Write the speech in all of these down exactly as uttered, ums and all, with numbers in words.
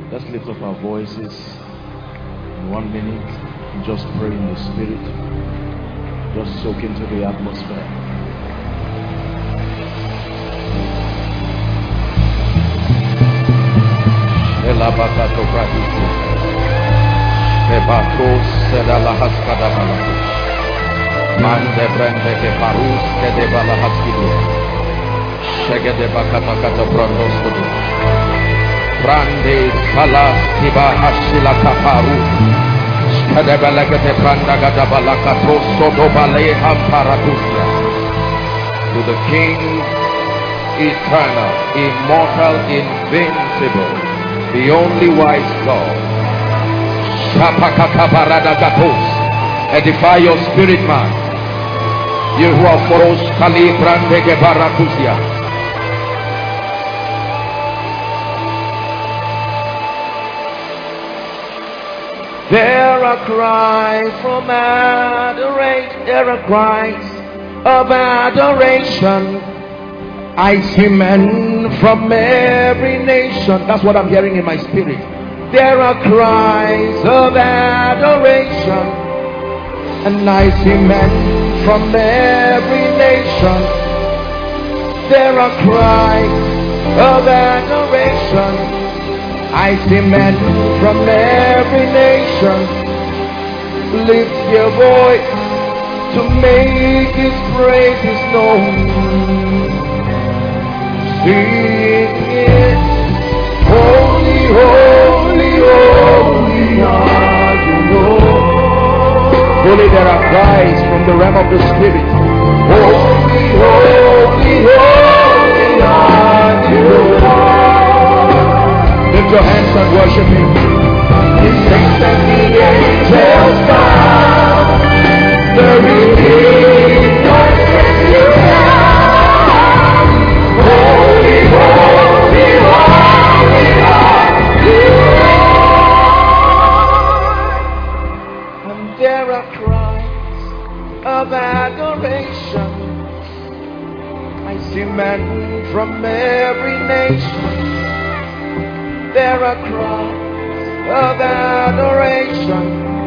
Let's lift up our voices in one minute and just pray in the spirit. Just soak into the atmosphere. Mande brende ke parus ke de bala haskilia. Shege de bakata kata brandos kudu. Brande salas tiba hashila kaparu. Shede belege de branda gada balaka toso do bale hamparakusia. To the King, eternal, immortal, invincible, the only wise God. Shapakata barada gatos. Edify your spirit, man. You who are for us, Kali Brandege Barakusia. There are cries from adoration. There are cries of adoration. I see men from every nation. That's what I'm hearing in my spirit. There are cries of adoration. And I see men from every nation. There are cries of adoration. I see men from every nation. Lift your voice to make his praises known. Sing it. Holy, holy, holy are you, Lord. Holy, there are cries from the realm of the spirit. Holy, holy, holy are you, Lord. Lift your hands and worship him. The saints and the angels bow. The redeemed worship you now. Holy, holy, holy are you, Lord. And there are cries of adoration. I see men from every nation. There are cries of adoration.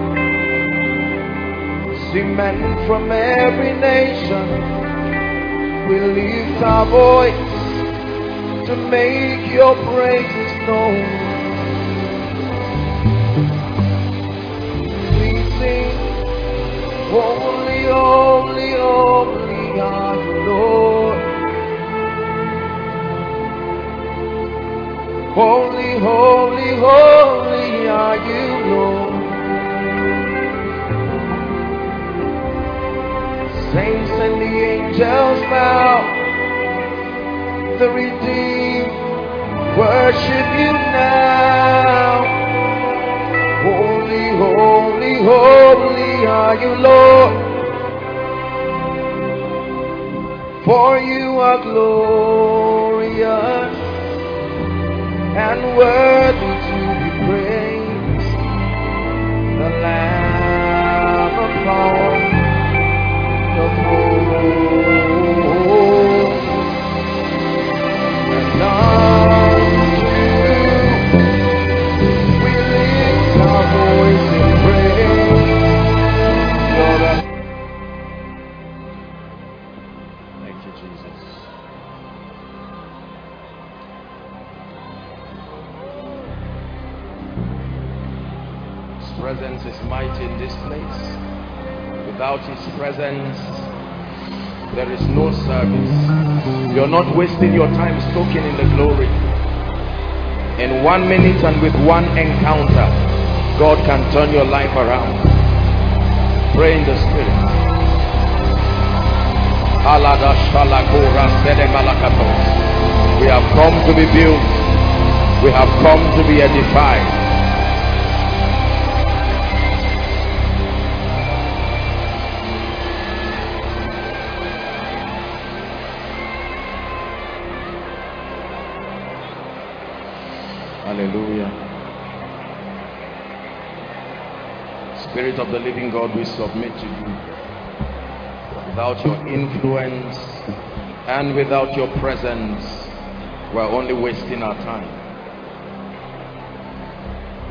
I see men from every nation. We lift our voice to make your praises known. We sing, holy, holy, holy are you, Lord. Holy, holy, holy are you, Lord. Saints and the angels bow. The redeemed worship you now. Holy, holy, holy are you, Lord. For you are glorious and worthy to be praised. The Lamb upon the throne. And unto we lift our voice in praise. Lord, thank you, Jesus. His presence is mighty in this place. Without his presence, there is no service. You're not wasting your time soaking in the glory. In one minute and with one encounter, God can turn your life around. Pray in the spirit. We have come to be built. We have come to be edified. Hallelujah. Spirit of the living God, we submit to you. Without your influence and without your presence, we're only wasting our time.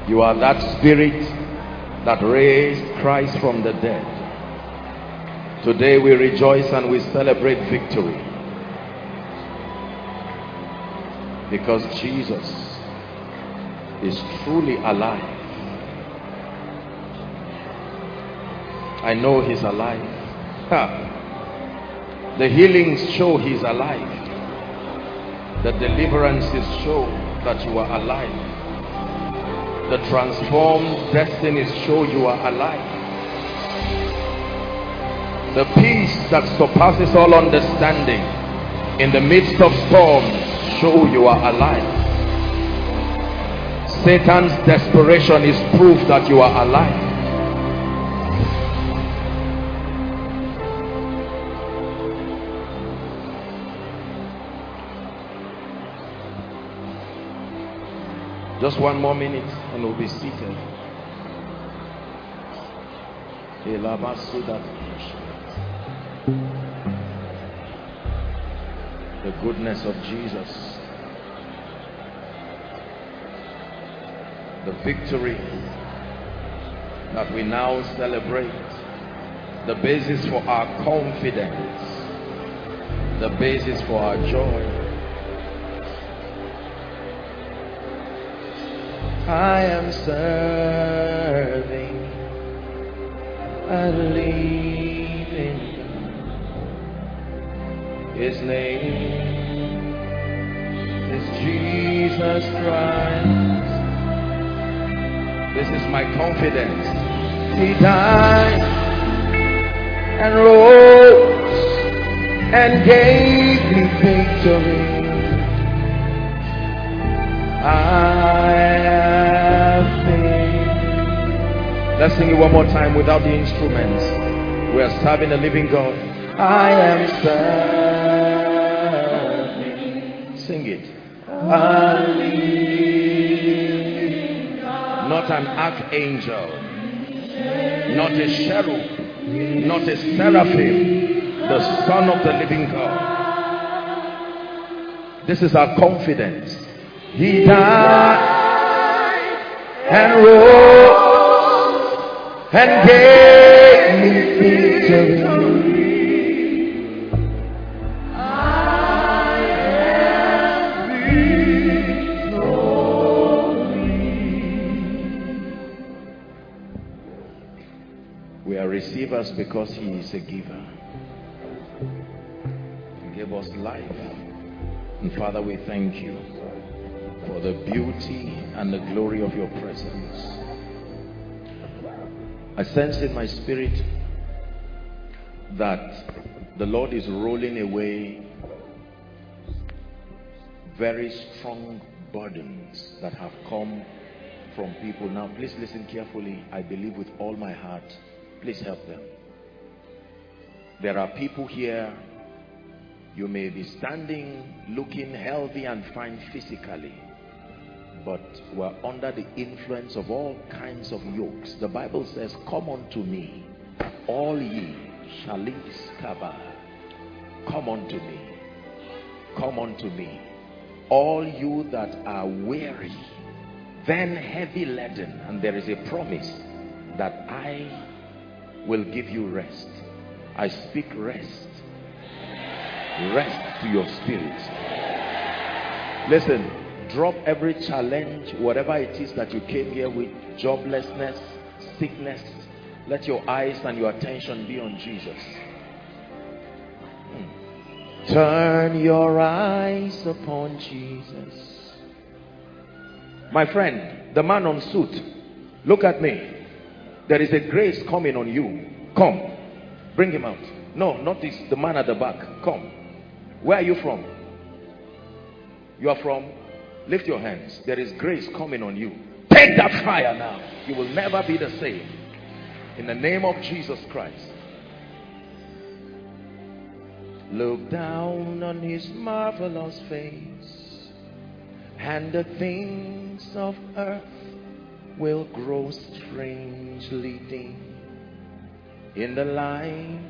You are that spirit that raised Christ from the dead. Today we rejoice and we celebrate victory, because Jesus is truly alive. I know he's alive. Ha. The healings show he's alive. The deliverances show that you are alive. The transformed destinies show you are alive. The peace that surpasses all understanding in the midst of storms show you are alive. Satan's desperation is proof that you are alive. Just one more minute and we'll be seated. The goodness of Jesus, the victory that we now celebrate, the basis for our confidence, the basis for our joy. I am serving a living God. His name is Jesus Christ. This is my confidence. He died and rose and gave me victory. I have faith. Let's sing it one more time without the instruments. We are serving a living God. I am serving. Sing it. A living God. Not an archangel, not a cherub, not a seraphim, the Son of the living God. This is our confidence. He died and rose and gave me victory. I am victorious. We are receivers because he is a giver. He gave us life. And Father, we thank you for the beauty and the glory of your presence. I sense in my spirit that the Lord is rolling away very strong burdens that have come from people. Now please listen carefully. I believe with all my heart. Please help them. There are people here, you may be standing looking healthy and fine physically, but we're under the influence of all kinds of yokes. The Bible says, come unto me, all ye shalis kaba. Come unto me. Come unto me, all you that are weary, then heavy laden. And there is a promise that I will give you rest. I speak rest. Rest to your spirit. Listen. Drop every challenge, whatever it is that you came here with, joblessness, sickness. Let your eyes and your attention be on Jesus. Hmm. Turn your eyes upon Jesus. My friend, the man on suit, look at me. There is a grace coming on you. Come, bring him out. No, not this, the man at the back. Come. Where are you from? You are from? Lift your hands. There is grace coming on you. Take that fire now. You will never be the same. In the name of Jesus Christ. Look down on his marvelous face, and the things of earth will grow strangely dim in the light.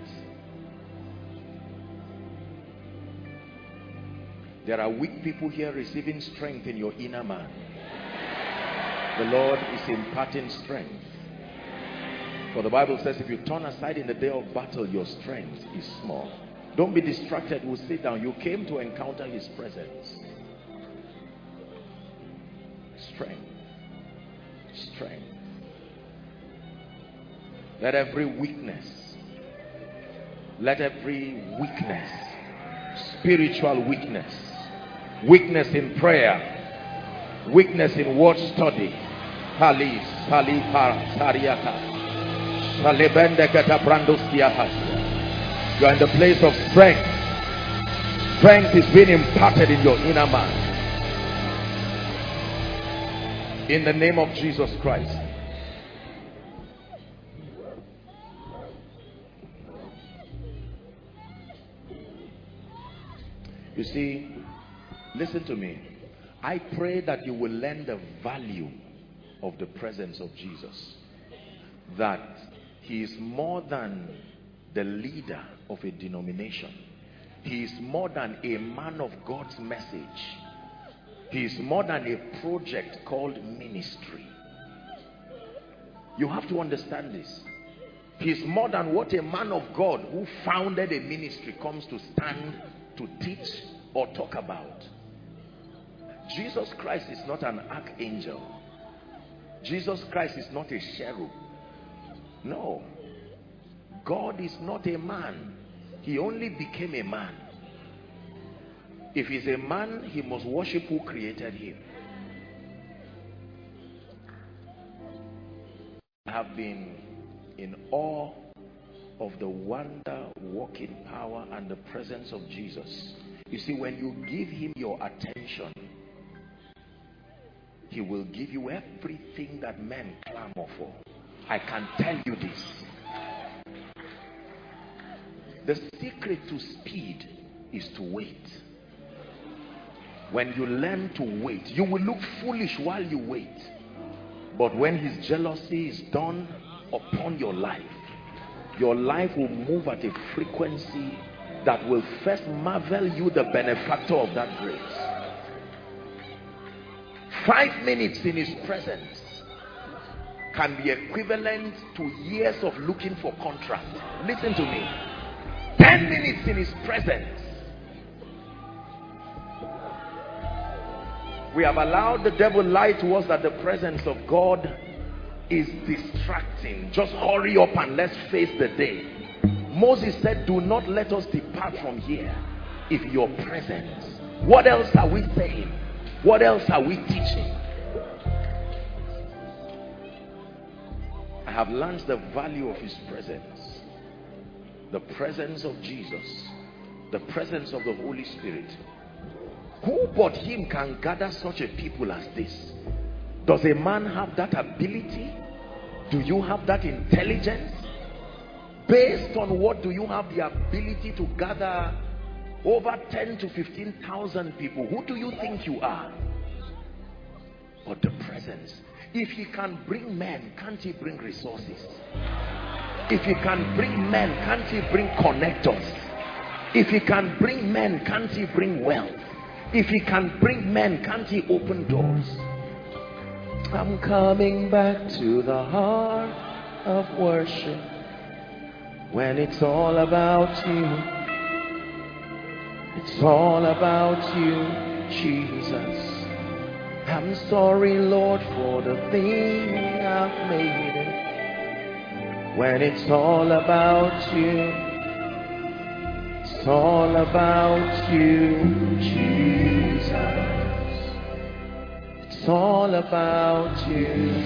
There are weak people here receiving strength in your inner man. The Lord is imparting strength. For the Bible says, if you turn aside in the day of battle, your strength is small. Don't be distracted. We'll sit down. You came to encounter his presence. Strength. Strength. Let every weakness, let every weakness, spiritual weakness, weakness in prayer, weakness in word study, Palis, Pali, Sariata, you are in the place of strength. Strength is being imparted in your inner man. In the name of Jesus Christ. You see, listen to me. I pray that you will learn the value of the presence of Jesus. That he is more than the leader of a denomination. He is more than a man of God's message. He is more than a project called ministry. You have to understand this. He is more than what a man of God who founded a ministry comes to stand to teach or talk about. Jesus Christ is not an archangel. Jesus Christ is not a cherub. No. God is not a man. He only became a man. If he's a man, he must worship who created him. I have been in awe of the wonder, working power, and the presence of Jesus. You see, when you give him your attention, he will give you everything that men clamor for. I can tell you this. The secret to speed is to wait. When you learn to wait, you will look foolish while you wait. But when his jealousy is done upon your life, your life will move at a frequency that will first marvel you, the benefactor of that grace. Five minutes in his presence can be equivalent to years of looking for contract. Listen to me. Ten minutes in his presence. We have allowed the devil lie to us that the presence of God is distracting. Just hurry up and let's face the day. Moses said, do not let us depart from here if your presence. What else are we saying? What else are we teaching? I have learned the value of his presence. The presence of Jesus. The presence of the Holy Spirit. Who but him can gather such a people as this? Does a man have that ability? Do you have that intelligence? Based on what do you have the ability to gather over ten to fifteen thousand people? Who do you think you are? But the presence. If he can bring men, can't he bring resources? If he can bring men, can't he bring connectors? If he can bring men, can't he bring wealth? If he can bring men, can't he open doors? I'm coming back to the heart of worship, when it's all about you. It's all about you, Jesus. I'm sorry, Lord, for the thing I've made it. When it's all about you, it's all about you, Jesus. It's all about you.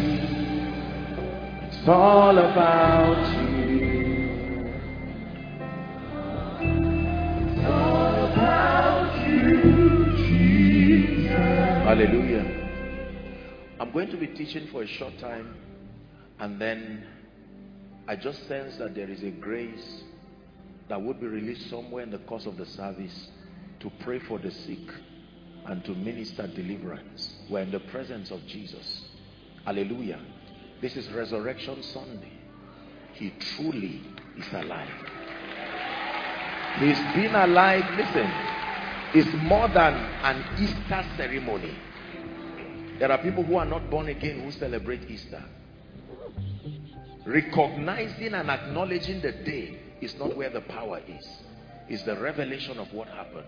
It's all about you. It's all about you, Jesus. Hallelujah. I'm going to be teaching for a short time, and then I just sense that there is a grace that would be released somewhere in the course of the service to pray for the sick and to minister deliverance. We're in the presence of Jesus. Hallelujah. This is Resurrection Sunday. He truly is alive. He's been alive. Listen, it's more than an Easter ceremony. There are people who are not born again who celebrate Easter. Recognizing and acknowledging the day is not where the power is. It's the revelation of what happened.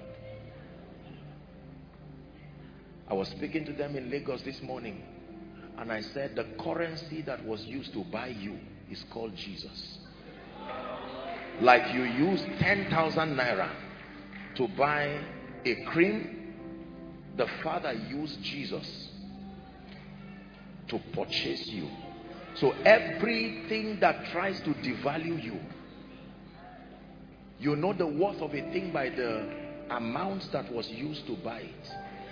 I was speaking to them in Lagos this morning, and I said the currency that was used to buy you is called Jesus. Like you use ten thousand naira to buy a cream, the Father used Jesus to purchase you. So everything that tries to devalue you, you know the worth of a thing by the amount that was used to buy it.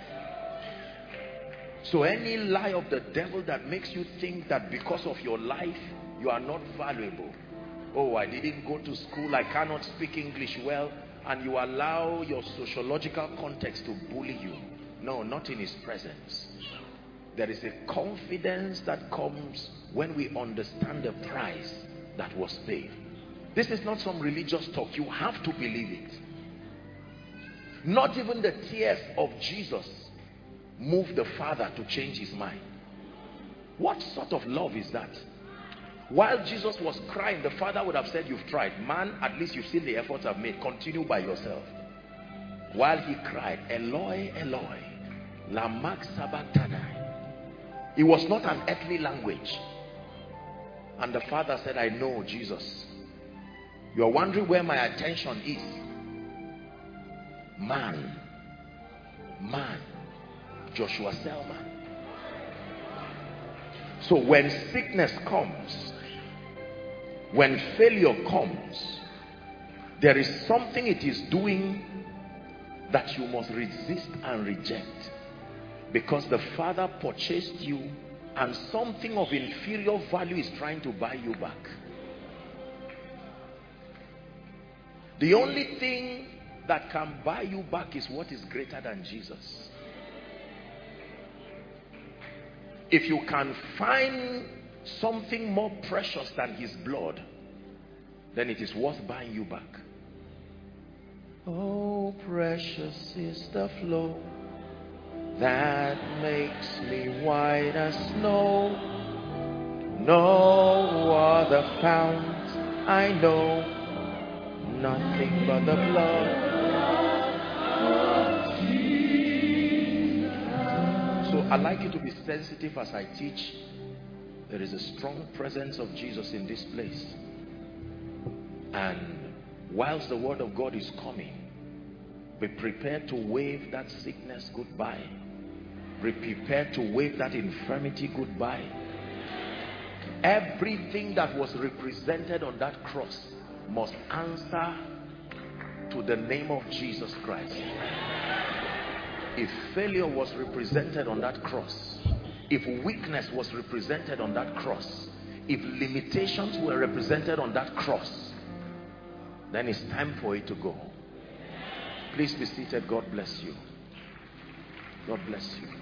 So any lie of the devil that makes you think that because of your life you are not valuable, oh, I didn't go to school, I cannot speak English well, and you allow your sociological context to bully you. No, not in his presence. There is a confidence that comes when we understand the price that was paid. This is not some religious talk. You have to believe it. Not even the tears of Jesus moved the Father to change his mind. What sort of love is that? While Jesus was crying, the Father would have said, you've tried. Man, at least you've seen the efforts I've made. Continue by yourself. While he cried, Eloi, Eloi, lama sabachthani. It was not an earthly language. And the Father said, I know, Jesus. You're wondering where my attention is. Man. Man. Joshua Selman. So when sickness comes, when failure comes, there is something it is doing that you must resist and reject. Because the Father purchased you, and something of inferior value is trying to buy you back. The only thing that can buy you back is what is greater than Jesus. If you can find something more precious than his blood, then it is worth buying you back. Oh, precious is the flow that makes me white as snow. No other fount I know, nothing but the blood of Jesus. So I'd like you to be sensitive as I teach. There is a strong presence of Jesus in this place, and whilst the word of God is coming, be prepared to wave that sickness goodbye. Be prepared to wave that infirmity goodbye. Everything that was represented on that cross must answer to the name of Jesus Christ. If failure was represented on that cross, if weakness was represented on that cross, if limitations were represented on that cross, then it's time for it to go. Please be seated. God bless you. God bless you.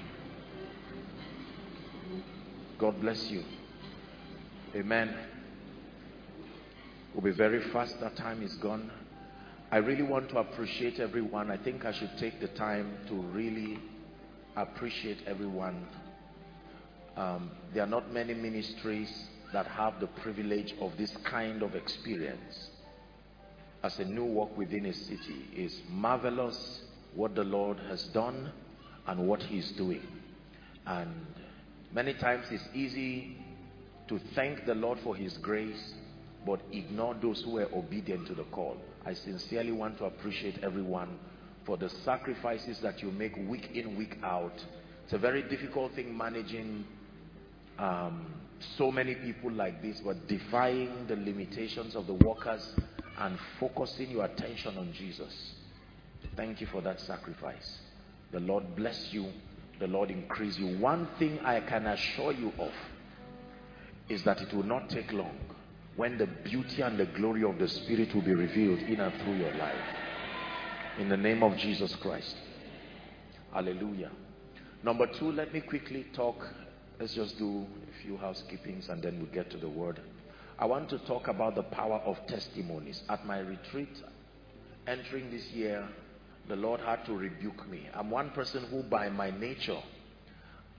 God bless you. Amen. We'll be very fast. That time is gone. I really want to appreciate everyone. I think I should take the time to really appreciate everyone. Um, there are not many ministries that have the privilege of this kind of experience. As a new work within a city, is marvelous what the Lord has done and what he is doing. And many times it's easy to thank the Lord for his grace, but ignore those who were obedient to the call. I sincerely want to appreciate everyone for the sacrifices that you make week in, week out. It's a very difficult thing managing um, so many people like this, but defying the limitations of the workers and focusing your attention on Jesus. Thank you for that sacrifice. The Lord bless you. The Lord increase you. One thing I can assure you of is that it will not take long when the beauty and the glory of the Spirit will be revealed in and through your life. In the name of Jesus Christ. Hallelujah. Number two, let me quickly talk. Let's just do a few housekeepings and then we'll get to the word. I want to talk about the power of testimonies. At my retreat, entering this year, the Lord had to rebuke me. I'm one person who by my nature,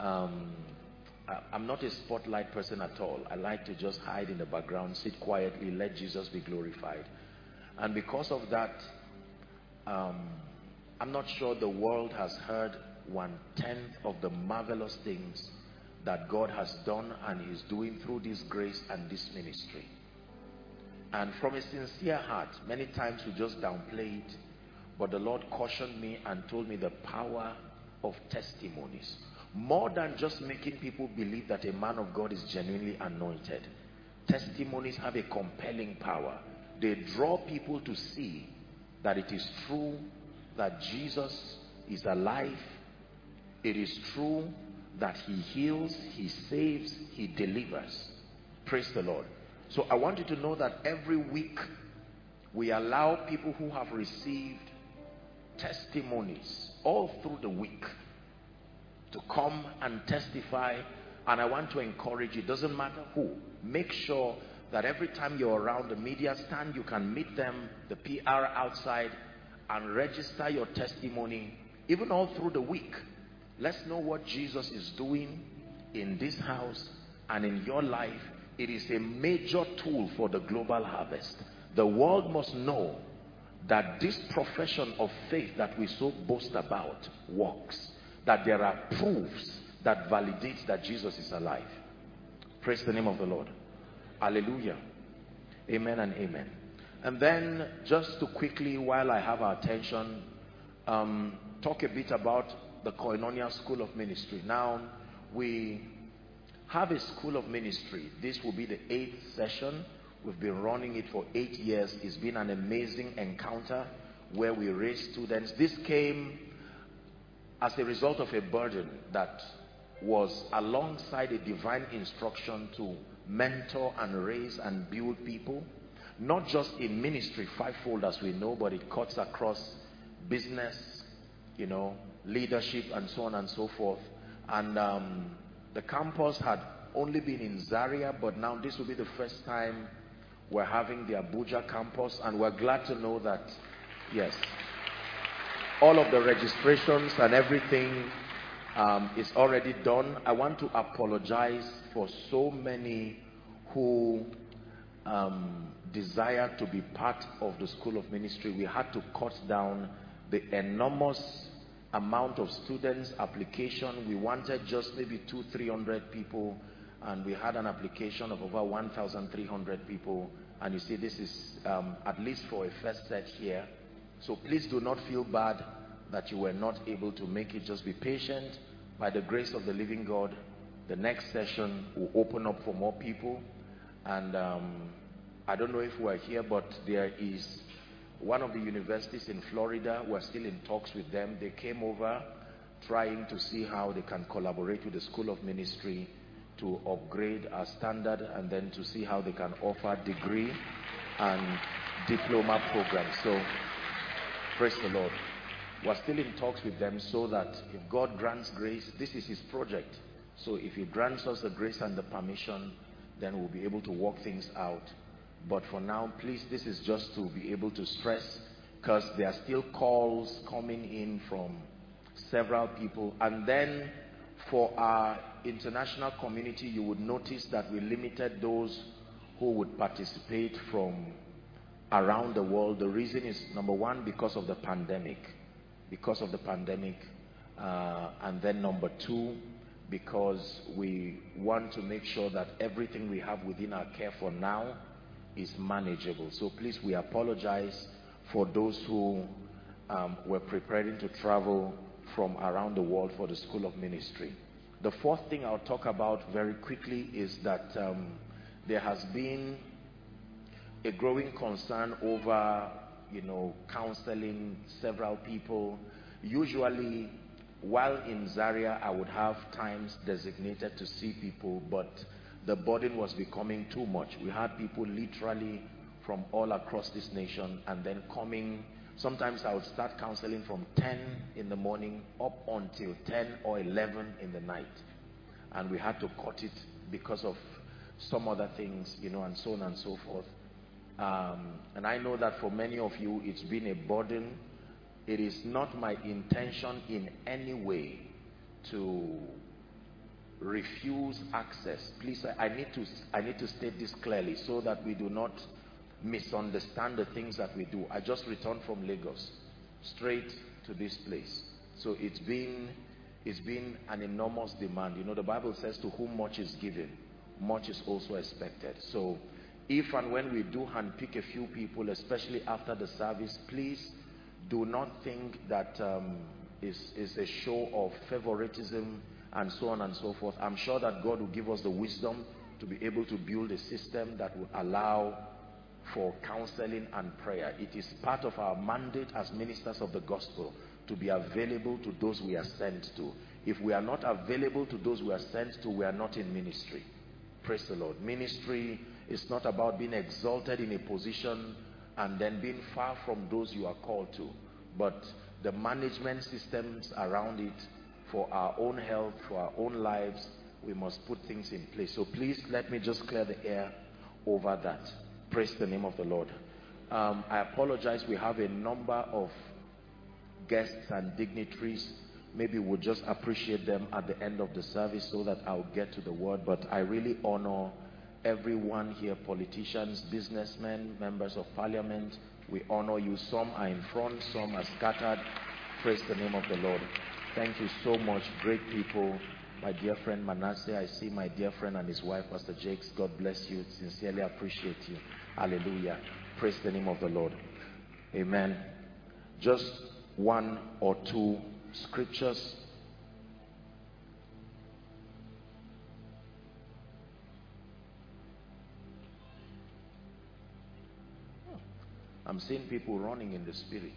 Um, I, I'm not a spotlight person at all. I like to just hide in the background, sit quietly, let Jesus be glorified. And because of that, um, I'm not sure the world has heard one-tenth of the marvelous things that God has done and is doing through this grace and this ministry. And from a sincere heart, many times we just downplay it, but the Lord cautioned me and told me the power of testimonies. More than just making people believe that a man of God is genuinely anointed. Testimonies have a compelling power. They draw people to see that it is true that Jesus is alive. It is true that he heals, he saves, he delivers. Praise the Lord. So I want you to know that every week we allow people who have received testimonies all through the week to come and testify. And I want to encourage you, it doesn't matter who, make sure that every time you're around the media stand, you can meet them, the P R outside, and register your testimony even all through the week. Let's know what Jesus is doing in this house and in your life. It is a major tool for the global harvest. The world must know that this profession of faith that we so boast about works, that there are proofs that validate that Jesus is alive. Praise the name of the Lord. Hallelujah. Amen and amen. And then just to quickly, while I have our attention, um, talk a bit about the Koinonia School of Ministry. Now, we have a school of ministry. This will be the eighth session. We've been running it for eight years. It's been an amazing encounter where we raise students. This came as a result of a burden that was alongside a divine instruction to mentor and raise and build people, not just in ministry fivefold as we know, but it cuts across business, you know, leadership and so on and so forth. And um, the campus had only been in Zaria, but now this will be the first time we're having the Abuja campus, and we're glad to know that, yes, all of the registrations and everything um, is already done. I want to apologize for so many who um, desire to be part of the School of Ministry. We had to cut down the enormous amount of students application. We wanted just maybe two, three hundred people, and we had an application of over one thousand three hundred people. And you see, this is um, at least for a first set here. So please do not feel bad that you were not able to make it. Just be patient. By the grace of the living God, the next session will open up for more people. And um, I don't know if we're here, but there is one of the universities in Florida. We're still in talks with them. They came over trying to see how they can collaborate with the School of Ministry to upgrade our standard, and then to see how they can offer degree and diploma programs. So praise the Lord. We're still in talks with them, so that if God grants grace, this is his project. So if he grants us the grace and the permission, then we'll be able to work things out. But for now, please, this is just to be able to stress, because there are still calls coming in from several people. And then for our international community, you would notice that we limited those who would participate from around the world. The reason is, number one, because of the pandemic. Because of the pandemic. Uh, and then number two, because we want to make sure that everything we have within our care for now is manageable. So please, we apologize for those who um, were preparing to travel from around the world for the School of Ministry. The fourth thing I'll talk about very quickly is that um, there has been a growing concern over, you know, counseling several people. Usually, while in Zaria, I would have times designated to see people, but the burden was becoming too much. We had people literally from all across this nation, and then coming. Sometimes I would start counseling from ten in the morning up until ten or eleven in the night. And we had to cut it because of some other things, you know, and so on and so forth. Um, and I know that for many of you, it's been a burden. It is not my intention in any way to refuse access. Please, I need to I need to state this clearly so that we do not misunderstand the things that we do. I just returned from Lagos straight to this place, so it's been it's been an enormous demand. You know, the Bible says, to whom much is given, much is also expected. So if and when we do handpick a few people, especially after the service, please do not think that um, is is a show of favoritism and so on and so forth. I'm sure that God will give us the wisdom to be able to build a system that will allow for counseling and prayer. It is part of our mandate as ministers of the gospel to be available to those we are sent to. If we are not available to those we are sent to, we are not in ministry. Praise the Lord. Ministry is not about being exalted in a position and then being far from those you are called to, but the management systems around it. For our own health, for our own lives, we must put things in place. So please let me just clear the air over that. Praise the name of the Lord. Um, I apologize. We have a number of guests and dignitaries. Maybe we'll just appreciate them at the end of the service so that I'll get to the word. But I really honor everyone here, politicians, businessmen, members of parliament. We honor you. Some are in front, some are scattered. Praise the name of the Lord. Thank you so much, great people. My dear friend Manasseh, I see my dear friend and his wife, Pastor Jakes. God bless you. Sincerely appreciate you. Hallelujah. Praise the name of the Lord. Amen. Just one or two scriptures. I'm seeing people running in the spirit.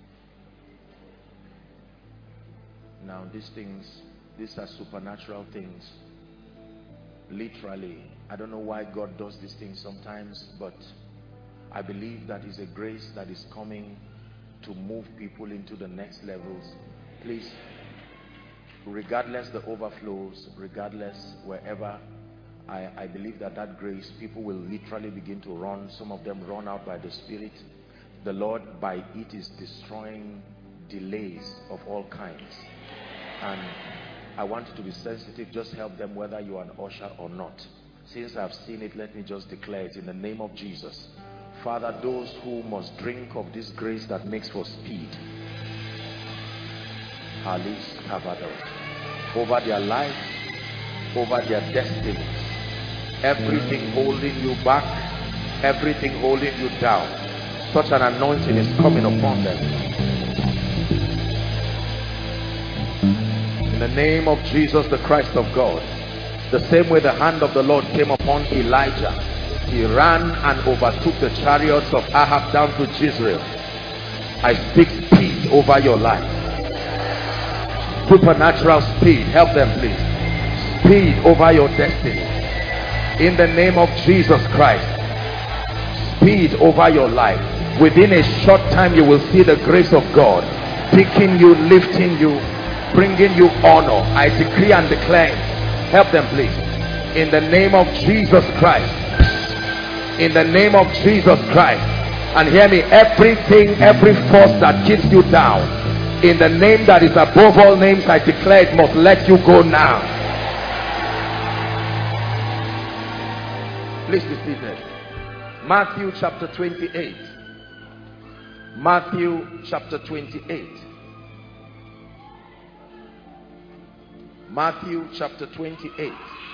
Now these things, these are supernatural things. Literally, I don't know why God does these things sometimes, but I believe that is a grace that is coming to move people into the next levels. Please, regardless the overflows, regardless wherever, I, I believe that that grace, people will literally begin to run. Some of them run out by the Spirit. The Lord by it is destroying delays of all kinds. And I want you to be sensitive. Just help them whether you are an usher or not. Since I've seen it, let me just declare it in the name of Jesus. Father, those who must drink of this grace that makes for speed, over their lives, over their destinies, everything holding you back, everything holding you down, such an anointing is coming upon them. In the name of Jesus, the Christ of God, the same way the hand of the Lord came upon Elijah, he ran and overtook the chariots of Ahab down to Jezreel. I speak speed over your life. Supernatural speed. Help them, please. Speed over your destiny. In the name of Jesus Christ. Speed over your life. Within a short time, you will see the grace of God picking you, lifting you, bringing you honor. I decree and declare. Help them, please. In the name of Jesus Christ. In the name of Jesus Christ. And hear me, everything, every force that keeps you down, in the name that is above all names, I declare it must let you go now. Please be seated. Matthew chapter twenty-eight. Matthew chapter twenty-eight. Matthew chapter twenty-eight.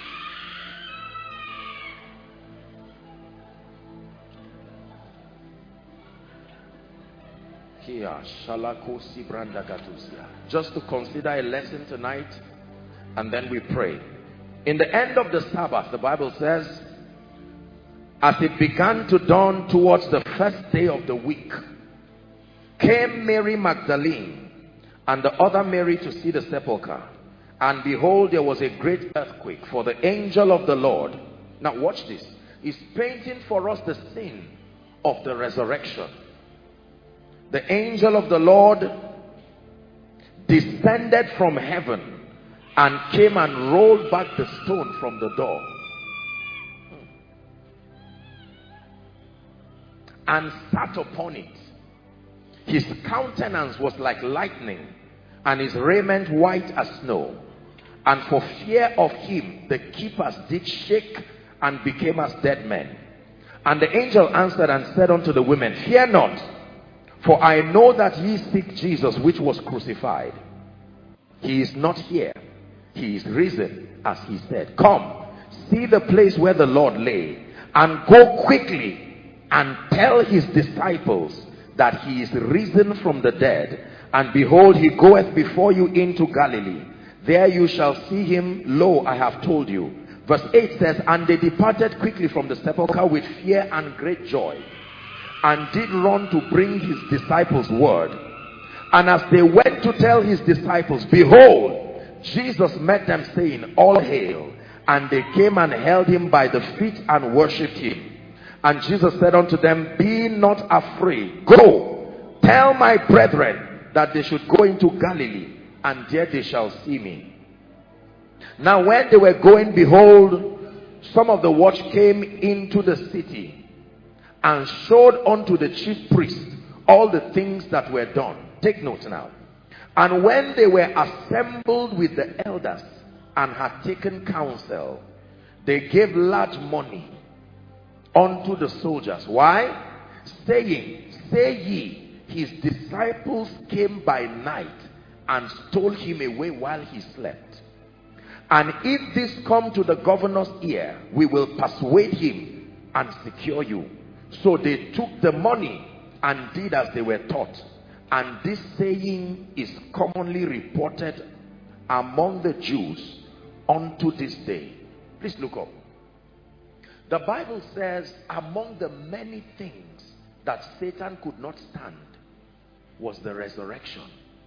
Just to consider a lesson tonight, and then we pray. In the end of the Sabbath, the Bible says, as it began to dawn towards the first day of the week, came Mary Magdalene and the other Mary to see the sepulchre. And behold, there was a great earthquake, for the angel of the Lord, now watch this, is painting for us the scene of the resurrection. The angel of the Lord descended from heaven and came and rolled back the stone from the door and sat upon it. His countenance was like lightning, and his raiment white as snow. And for fear of him, the keepers did shake and became as dead men. And the angel answered and said unto the women, fear not, for I know that ye seek Jesus, which was crucified. He is not here. He is risen, as he said. Come, see the place where the Lord lay, and go quickly and tell his disciples that he is risen from the dead. And behold, he goeth before you into Galilee. There you shall see him. Lo, I have told you. Verse eight says, and they departed quickly from the sepulchre with fear and great joy, and did run to bring his disciples word. And as they went to tell his disciples, behold, Jesus met them, saying, all hail. And they came and held him by the feet and worshipped him. And Jesus said unto them, be not afraid. Go, tell my brethren that they should go into Galilee, and there they shall see me. Now when they were going, behold, some of the watch came into the city, and showed unto the chief priest all the things that were done. Take note now. And when they were assembled with the elders, and had taken counsel, they gave large money unto the soldiers. Why? Saying, say ye, his disciples came by night and stole him away while he slept. And if this come to the governor's ear, we will persuade him and secure you. So they took the money and did as they were taught. And this saying is commonly reported among the Jews unto this day. Please look up. The Bible says among the many things that Satan could not stand was the resurrection.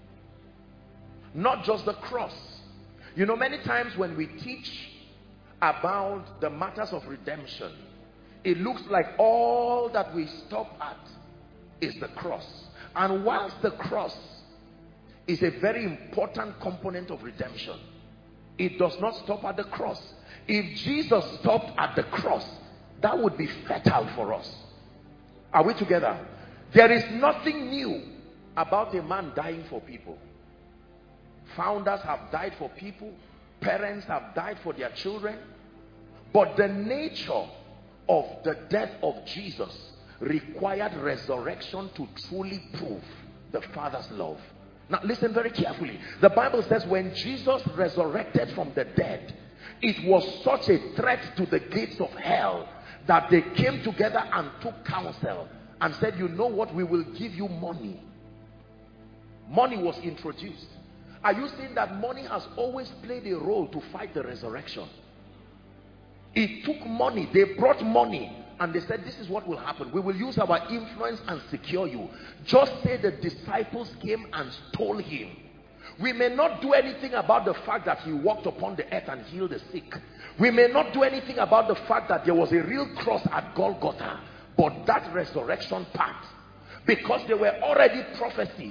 Not just the cross. You know, many times when we teach about the matters of redemption, it looks like all that we stop at is the cross. And whilst the cross is a very important component of redemption, it does not stop at the cross. If Jesus stopped at the cross, that would be fatal for us. Are we together? There is nothing new about a man dying for people. Founders have died for people. Parents have died for their children. But the nature of the death of Jesus required resurrection to truly prove the Father's love. Now listen very carefully. The Bible says when Jesus resurrected from the dead, it was such a threat to the gates of hell that they came together and took counsel and said, you know what, we will give you money. Money was introduced. Are you seeing that money has always played a role to fight the resurrection? It took money. They brought money and they said, this is what will happen. We will use our influence and secure you. Just say the disciples came and stole him. We may not do anything about the fact that he walked upon the earth and healed the sick. We may not do anything about the fact that there was a real cross at Golgotha. But that resurrection part, because there were already prophecies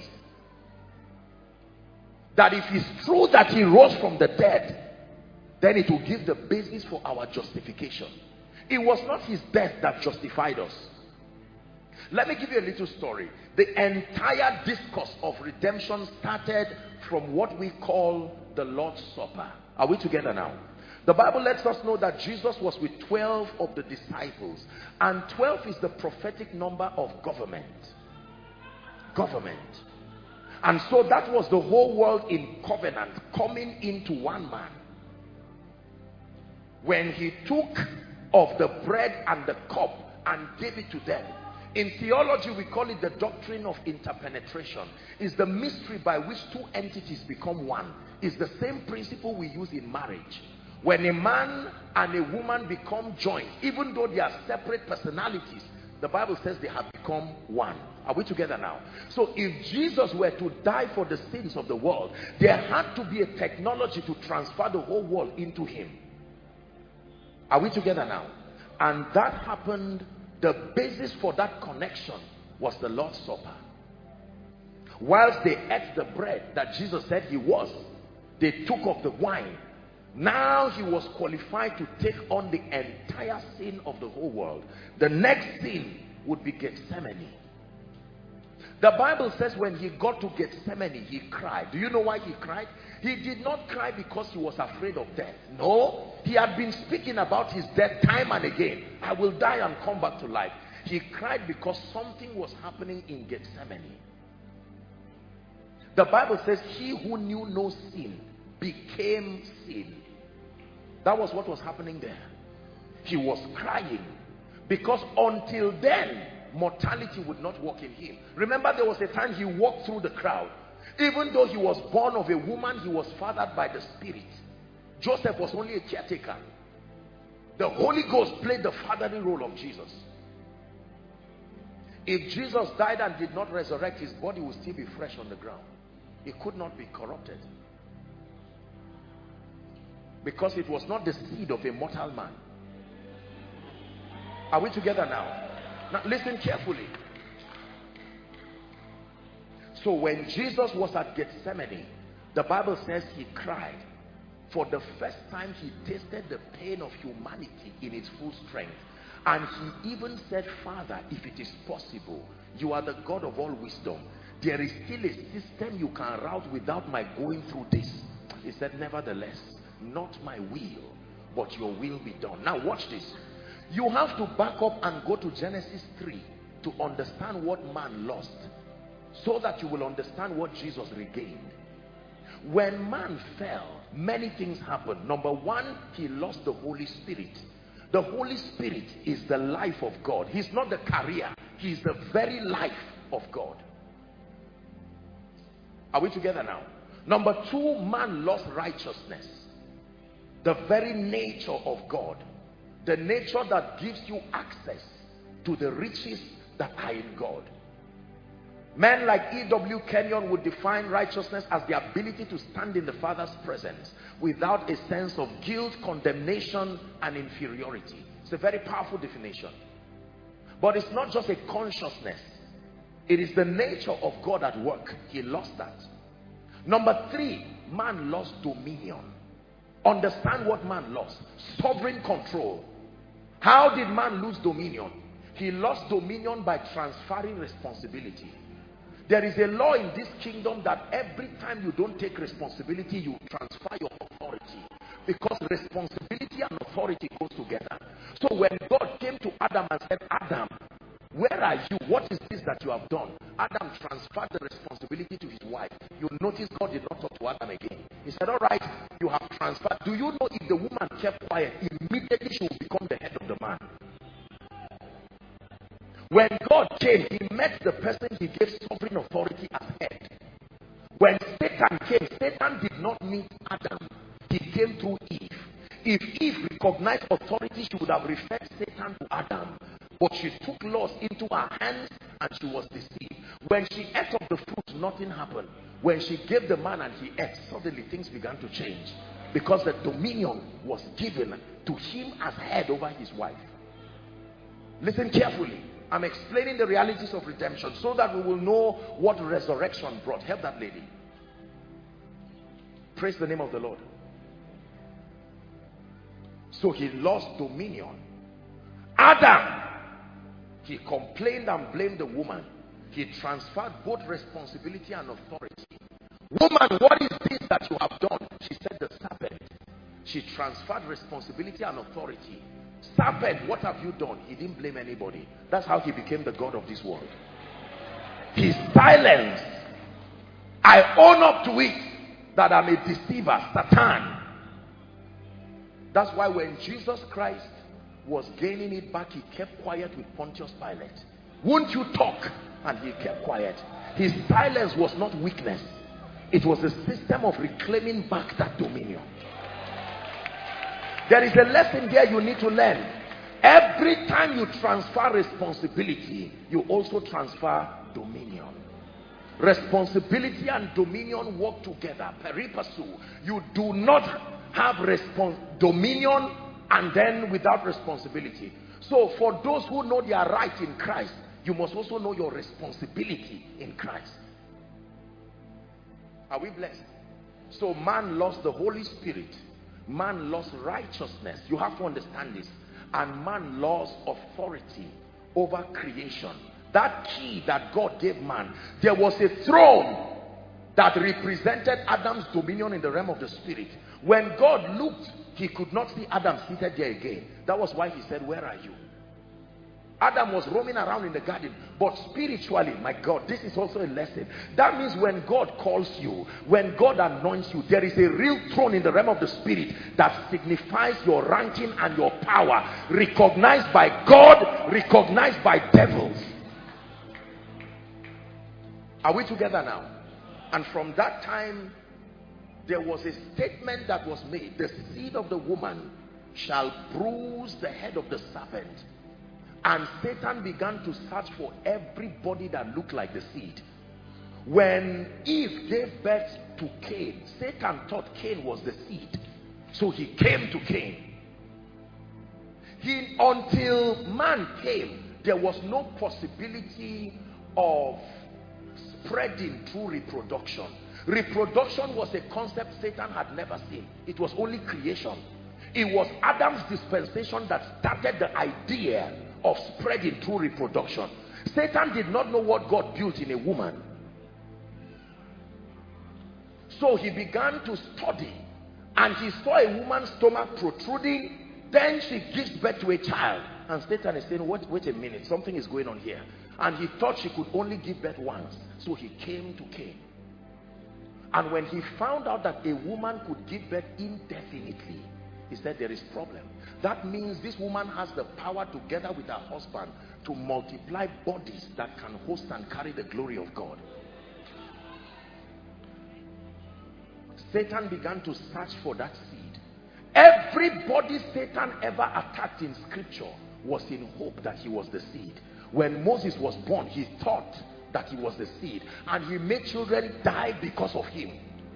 that if it's true that he rose from the dead, then it will give the basis for our justification. It was not his death that justified us. Let me give you a little story. The entire discourse of redemption started from what we call the Lord's Supper. Are we together now? The Bible lets us know that Jesus was with twelve of the disciples, and twelve is the prophetic number of government. Government. And so that was the whole world in covenant, coming into one man. When he took of the bread and the cup and gave it to them. In theology, we call it the doctrine of interpenetration. It's the mystery by which two entities become one. It's the same principle we use in marriage. When a man and a woman become joined, even though they are separate personalities, the Bible says they have become one. Are we together now? So if Jesus were to die for the sins of the world, there had to be a technology to transfer the whole world into him. Are we together now? And that happened. The basis for that connection was the Lord's Supper. Whilst they ate the bread that Jesus said he was, they took of the wine. Now he was qualified to take on the entire sin of the whole world. The next sin would be Gethsemane. The Bible says when he got to Gethsemane, he cried. Do you know why he cried? He did not cry because he was afraid of death. No, he had been speaking about his death time and again. I will die and come back to life. He cried because something was happening in Gethsemane. The Bible says he who knew no sin became sin. That was what was happening there. He was crying because until then, mortality would not walk in him. Remember, there was a time he walked through the crowd. Even though he was born of a woman, he was fathered by the Spirit. Joseph was only a caretaker. The Holy Ghost played the fatherly role of Jesus. If Jesus died and did not resurrect, his body would still be fresh on the ground. It could not be corrupted. Because it was not the seed of a mortal man. Are we together now? Now listen carefully. So when Jesus was at Gethsemane, the Bible says he cried. For the first time he tasted the pain of humanity in its full strength. And he even said, Father, if it is possible, you are the God of all wisdom. There is still a system you can route without my going through this. He said, nevertheless, not my will, but your will be done. Now watch this. You have to back up and go to Genesis three to understand what man lost, so that you will understand what Jesus regained. When man fell, many things happened. Number one, he lost the Holy Spirit. The Holy Spirit is the life of God. He's not the carrier. He's the very life of God. Are we together now? Number two, man lost righteousness. The very nature of God. The nature that gives you access to the riches that are in God. Men like E W Kenyon would define righteousness as the ability to stand in the Father's presence without a sense of guilt, condemnation, and inferiority. It's a very powerful definition. But it's not just a consciousness. It is the nature of God at work. He lost that. Number three, man lost dominion. Understand what man lost. Sovereign control. How did man lose dominion? He lost dominion by transferring responsibility. There is a law in this kingdom that every time you don't take responsibility, you transfer your authority. Because responsibility and authority goes together. So when God came to Adam and said, Adam, where are you? What is this that you have done? Adam transferred the responsibility to his wife. You notice God did not talk to Adam again. He said, all right, you have transferred. Do you know if the woman kept quiet, immediately she will become the head of the man? When God came, he met the person he gave sovereign authority as head. When Satan came, Satan did not meet Adam. He came through Eve. If Eve recognized authority, she would have referred Satan to Adam. But she took laws into her hands and she was deceived. When she ate of the fruit, nothing happened. When she gave the man and he ate, suddenly things began to change. Because the dominion was given to him as head over his wife. Listen carefully. I'm explaining the realities of redemption so that we will know what resurrection brought. Help that lady. Praise the name of the Lord. So he lost dominion. Adam, he complained and blamed the woman. He transferred both responsibility and authority. Woman, what is this that you have done? She said, the serpent. She transferred responsibility and authority. Serpent, what have you done? He didn't blame anybody. That's how he became the God of this world. His silence. I own up to it that I'm a deceiver, Satan. That's why when Jesus Christ was gaining it back, he kept quiet with Pontius Pilate. Won't you talk? And he kept quiet. His silence was not weakness. It was a system of reclaiming back that dominion. There is a lesson there you need to learn. Every time you transfer responsibility, you also transfer dominion. Responsibility and dominion work together. Peripasu. You do not have respons- dominion and then without responsibility. So for those who know they are right in Christ, you must also know your responsibility in Christ. Are we blessed? So man lost the Holy Spirit. Man lost righteousness. You have to understand this. And man lost authority over creation. that key that God gave man, there was a throne that represented Adam's dominion in the realm of the spirit. When God looked, he could not see Adam seated there again. That was why he said, where are you? Adam was roaming around in the garden, but spiritually, my God, this is also a lesson. That means when God calls you, when God anoints you, there is a real throne in the realm of the spirit that signifies your ranking and your power, recognized by God, recognized by devils. Are we together now? And from that time, there was a statement that was made: the seed of the woman shall bruise the head of the serpent. And Satan began to search for everybody that looked like the seed. When Eve gave birth to Cain, Satan thought Cain was the seed, so he came to Cain. He, until man came, there was no possibility of spreading through reproduction. Reproduction was a concept Satan had never seen. It was only creation. It was Adam's dispensation that started the idea of spreading through reproduction. Satan did not know what God built in a woman. So he began to study, and he saw a woman's stomach protruding. Then she gives birth to a child, and Satan is saying, wait, wait a minute, something is going on here. And he thought she could only give birth once. So he came to Cain. And when he found out that a woman could give birth indefinitely, he said, there is problem. That means this woman has the power, together with her husband, to multiply bodies that can host and carry the glory of God. Satan began to search for that seed. Everybody Satan ever attacked in scripture was in hope that he was the seed. When Moses was born, he thought that he was the seed, and he made children die because of him.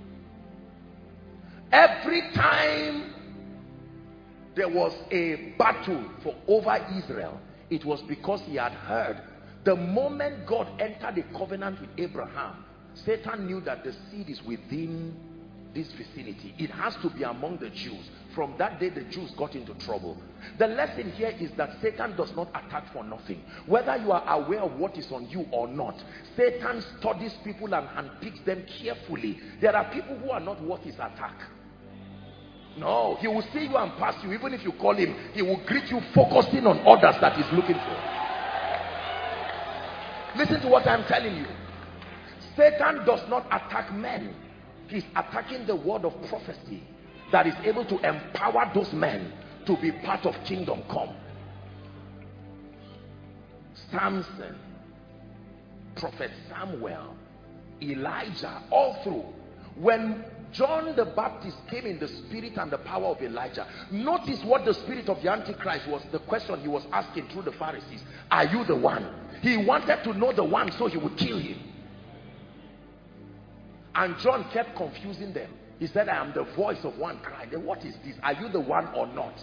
Every time there was a battle for over Israel, it was because he had heard. The moment God entered a covenant with Abraham, Satan knew that the seed is within this vicinity. It has to be among the Jews. From that day, the Jews got into trouble. The lesson here is that Satan does not attack for nothing. Whether you are aware of what is on you or not, Satan studies people and handpicks them carefully. There are people who are not worth his attack. No, he will see you and pass you. Even if you call him, he will greet you focusing on others that he's looking for. Listen to what I'm telling you. Satan does not attack men. He's attacking the word of prophecy that is able to empower those men to be part of kingdom come. Samson, Prophet Samuel, Elijah, all through. When John the Baptist came in the spirit and the power of Elijah, notice what the spirit of the Antichrist was, the question he was asking through the Pharisees: are you the one? He wanted to know the one so he would kill him. And John kept confusing them. He said, I am the voice of one crying. Then what is this? Are you the one or not?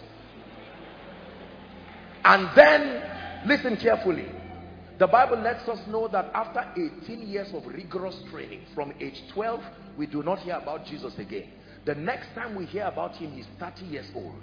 And then, listen carefully. The Bible lets us know that after eighteen years of rigorous training, from age twelve, we do not hear about Jesus again. The next time we hear about him, he's thirty years old.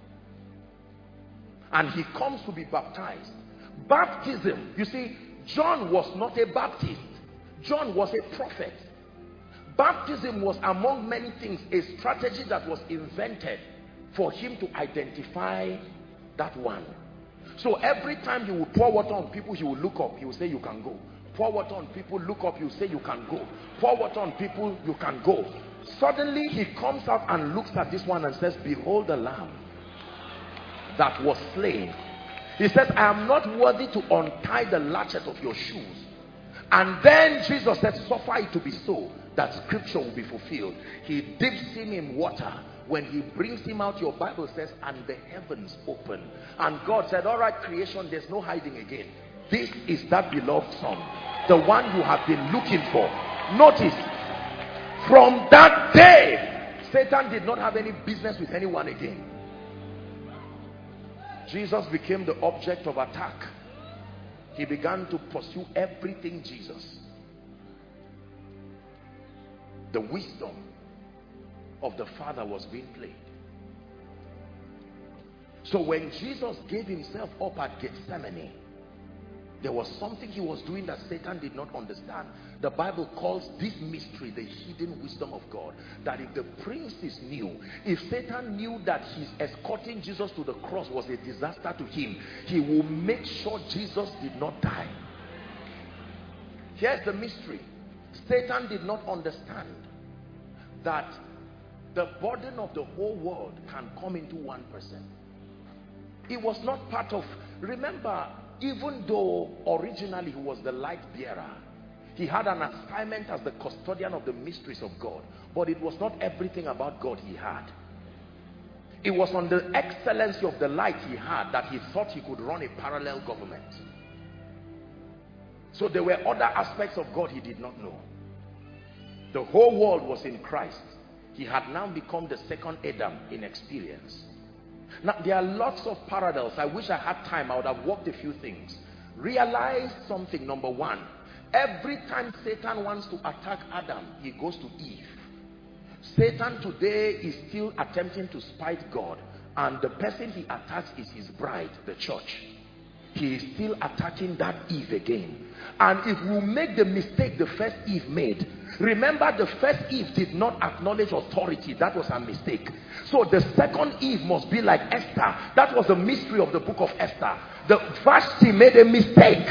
And he comes to be baptized. Baptism, you see, John was not a Baptist. John was a prophet. Baptism was, among many things, a strategy that was invented for him to identify that one. So every time he would pour water on people, he would look up, he would say, you can go. Pour water on people, look up, he would say, you can go. Pour water on people, you can go. Suddenly he comes out and looks at this one and says, behold the lamb that was slain. He says, I am not worthy to untie the latchet of your shoes. And then Jesus said, suffer it to be so, that scripture will be fulfilled. He dips him in water. When he brings him out, your Bible says, and the heavens open. And God said, all right, creation, there's no hiding again. This is that beloved son, the one you have been looking for. Notice, from that day, Satan did not have any business with anyone again. Jesus became the object of attack. He began to pursue everything Jesus. The wisdom of the Father was being played. So when Jesus gave himself up at Gethsemane, There was something he was doing that Satan did not understand. The Bible calls this mystery the hidden wisdom of God. That if the princes knew, if Satan knew that his escorting Jesus to the cross was a disaster to him, he will make sure Jesus did not die. Here's the mystery. Satan did not understand that the burden of the whole world can come into one person. It was not part of, remember, even though originally he was the light bearer, he had an assignment as the custodian of the mysteries of God, but it was not everything about God he had. It was on the excellency of the light he had that he thought he could run a parallel government. So there were other aspects of God he did not know. The whole world was in Christ. He had now become the second Adam in experience. Now, there are lots of parallels. I wish I had time. I would have walked a few things. Realize something. Number one, every time Satan wants to attack Adam, he goes to Eve. Satan today is still attempting to spite God, and the person he attacks is his bride, the church. He is still attacking that Eve again. And if we make the mistake the first Eve made, remember the first Eve did not acknowledge authority. That was a mistake. So the second Eve must be like Esther. That was the mystery of the book of Esther. The Vashti made a mistake.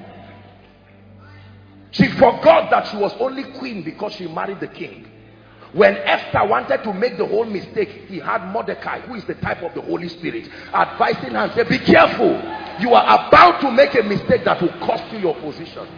She forgot that she was only queen because she married the king. When Esther wanted to make the whole mistake, he had Mordecai, who is the type of the Holy Spirit, advising her and said, be careful. You are about to make a mistake that will cost you your position.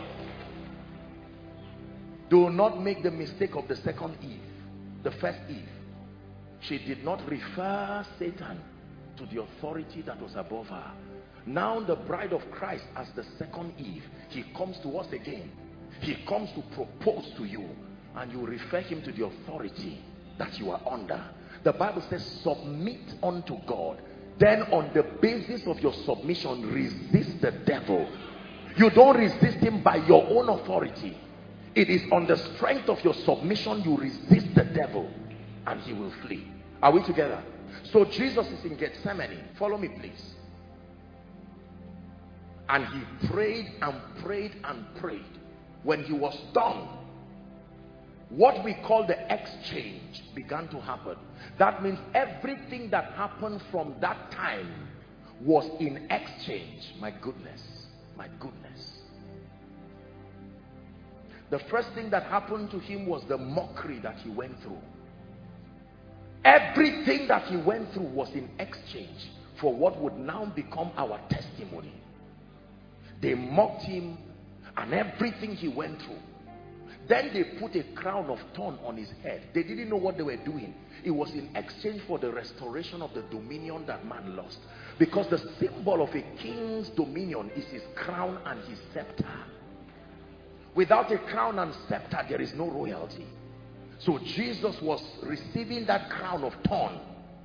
Do not make the mistake of the second Eve, the first Eve. She did not refer Satan to the authority that was above her. Now the bride of Christ as the second Eve, he comes to us again. He comes to propose to you, and you refer him to the authority that you are under. The Bible says, submit unto God. Then on the basis of your submission, resist the devil. You don't resist him by your own authority. It is on the strength of your submission you resist the devil, and he will flee. Are we together? So Jesus is in Gethsemane. Follow me, please. And he prayed and prayed and prayed. When he was done, what we call the exchange began to happen. That means everything that happened from that time was in exchange. My goodness, my goodness. The first thing that happened to him was the mockery that he went through. Everything that he went through was in exchange for what would now become our testimony. They mocked him and everything he went through. Then they put a crown of thorn on his head. They didn't know what they were doing. It was in exchange for the restoration of the dominion that man lost. Because the symbol of a king's dominion is his crown and his scepter. Without a crown and scepter, there is no royalty. So Jesus was receiving that crown of thorn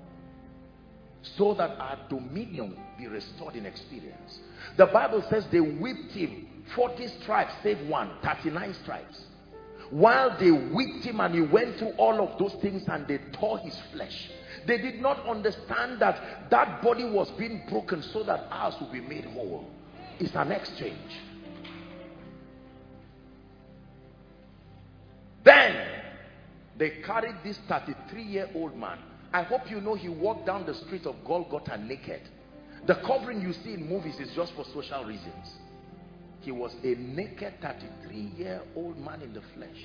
so that our dominion be restored in experience. The Bible says they whipped him forty stripes save one, thirty-nine stripes. While they whipped him and he went through all of those things and they tore his flesh. They did not understand that that body was being broken so that ours would be made whole. It's an exchange. Then they carried this thirty-three year old man. I hope you know he walked down the street of Golgotha naked. The covering you see in movies is just for social reasons. He was a naked thirty-three year old man in the flesh.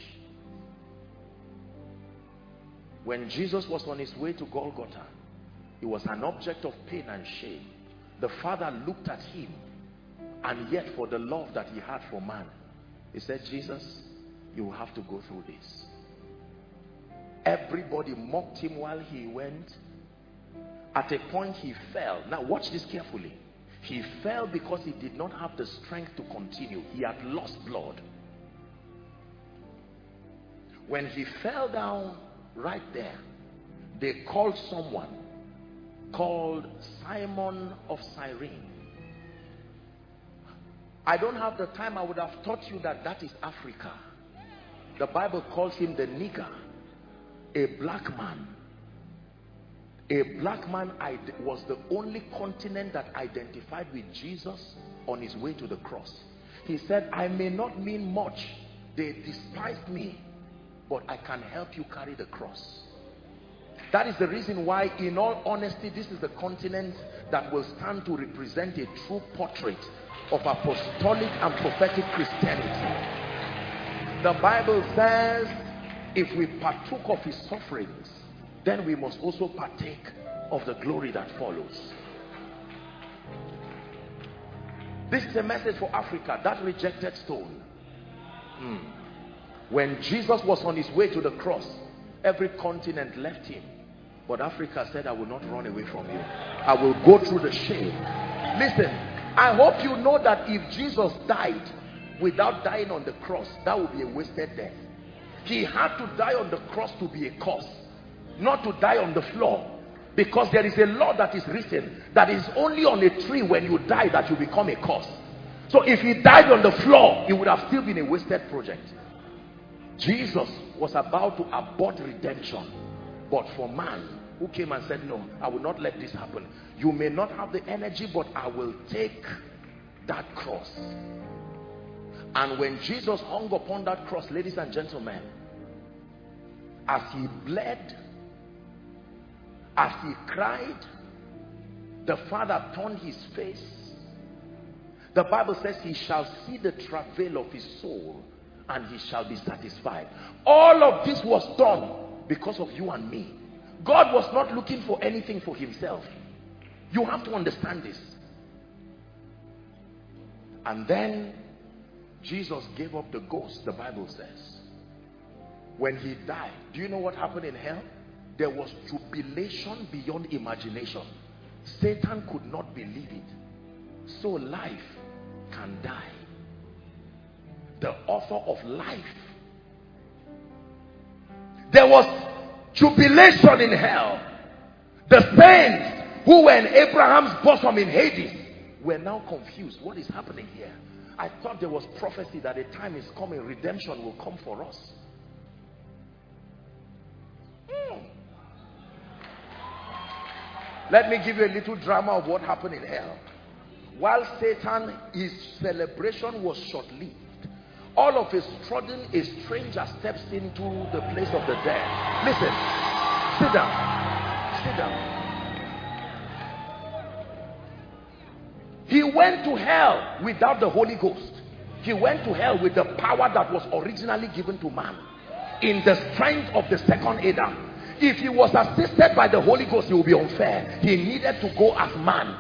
When Jesus was on his way to Golgotha, he was an object of pain and shame. The Father looked at him, and yet for the love that he had for man, he said, Jesus, you will have to go through this. Everybody mocked him while he went. At a point he fell. Now watch this carefully. He fell because he did not have the strength to continue. He had lost blood. When he fell down right there, they called someone called Simon of Cyrene. I don't have the time. I would have taught you that that is Africa. The Bible calls him the nigger, a black man. A black man was the only continent that identified with Jesus on his way to the cross. He said, I may not mean much. They despised me, but I can help you carry the cross. That is the reason why, in all honesty, this is the continent that will stand to represent a true portrait of apostolic and prophetic Christianity. The Bible says, if we partook of his sufferings, then we must also partake of the glory that follows. This is a message for Africa, that rejected stone. Hmm. When Jesus was on his way to the cross, every continent left him. But Africa said, I will not run away from you. I will go through the shame. Listen, I hope you know that if Jesus died without dying on the cross, that would be a wasted death. He had to die on the cross to be a curse, not to die on the floor. Because there is a law that is written that is only on a tree when you die that you become a curse. So if he died on the floor, it would have still been a wasted project. Jesus was about to abort redemption, but for man who came and said, no, I will not let this happen. You may not have the energy, but I will take that cross. And when Jesus hung upon that cross, ladies and gentlemen, as he bled, as he cried, the Father turned his face. The Bible says he shall see the travail of his soul and he shall be satisfied. All of this was done because of you and me. God was not looking for anything for himself. You have to understand this. And then Jesus gave up the ghost, the Bible says. When he died, do you know what happened in hell? There was jubilation beyond imagination. Satan could not believe it. So life can die. The author of life. There was jubilation in hell. The saints who were in Abraham's bosom in Hades were now confused. What is happening here? I thought there was prophecy that a time is coming, redemption will come for us. Mm. Let me give you a little drama of what happened in hell. While Satan, his celebration was short-lived, all of a sudden a stranger steps into the place of the dead. Listen, sit down, sit down. He went to hell without the Holy Ghost. He went to hell with the power that was originally given to man, in the strength of the second Adam. If he was assisted by the Holy Ghost, he would be unfair. He needed to go as man.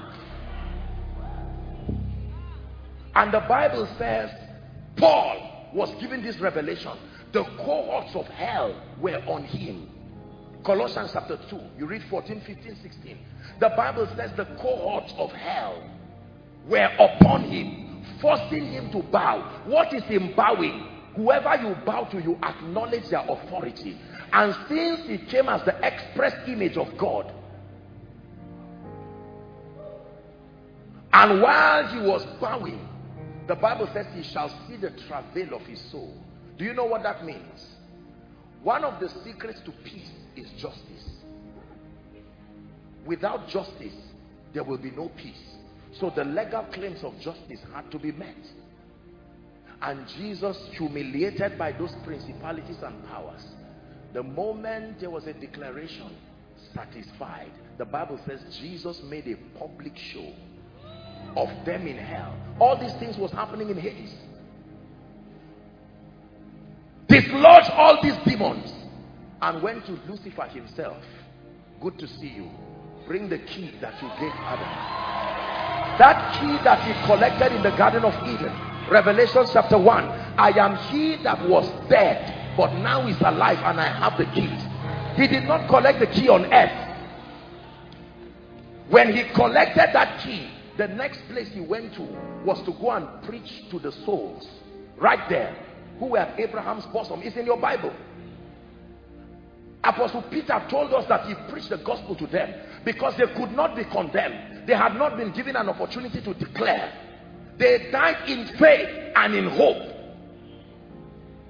And the Bible says Paul was given this revelation. The cohorts of hell were on him. Colossians chapter two, you read fourteen, fifteen, sixteen. The Bible says the cohorts of hell were upon him, forcing him to bow. What is in bowing? Whoever you bow to, you acknowledge their authority. And since he came as the express image of God, and while he was bowing, the Bible says he shall see the travail of his soul. Do you know what that means? One of the secrets to peace is justice. Without justice, there will be no peace. So the legal claims of justice had to be met. And Jesus, humiliated by those principalities and powers, the moment there was a declaration, satisfied, the Bible says Jesus made a public show of them in hell. All these things was happening in Hades. Dislodged all these demons and went to Lucifer himself. Good to see you. Bring the key that you gave Adam. That key that he collected in the Garden of Eden. Revelation chapter one. I am he that was dead, but now is alive, and I have the keys. He did not collect the key on earth. When he collected that key, the next place he went to was to go and preach to the souls right there who were at Abraham's bosom. It's in your Bible. Apostle Peter told us that he preached the gospel to them because they could not be condemned. They had not been given an opportunity to declare. They died in faith and in hope.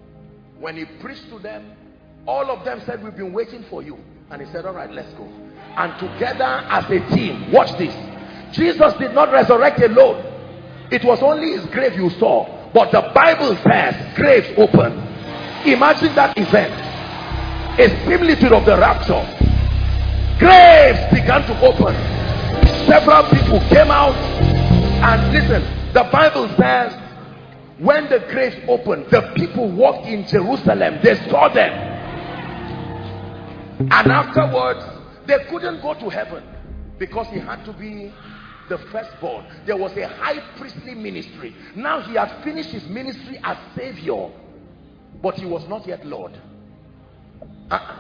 When he preached to them, all of them said, we've been waiting for you. And he said, all right, let's go. and together as a team. Watch this. Jesus did not resurrect alone. It was only his grave you saw, but the Bible says graves open. Imagine that event, a similitude of the rapture. Graves began to open. Several people came out, and listen, the Bible says when the graves opened, the people walked in Jerusalem. They saw them, and afterwards they couldn't go to heaven because he had to be the firstborn. There was a high priestly ministry. Now he had finished his ministry as Savior, but he was not yet Lord. Uh-uh.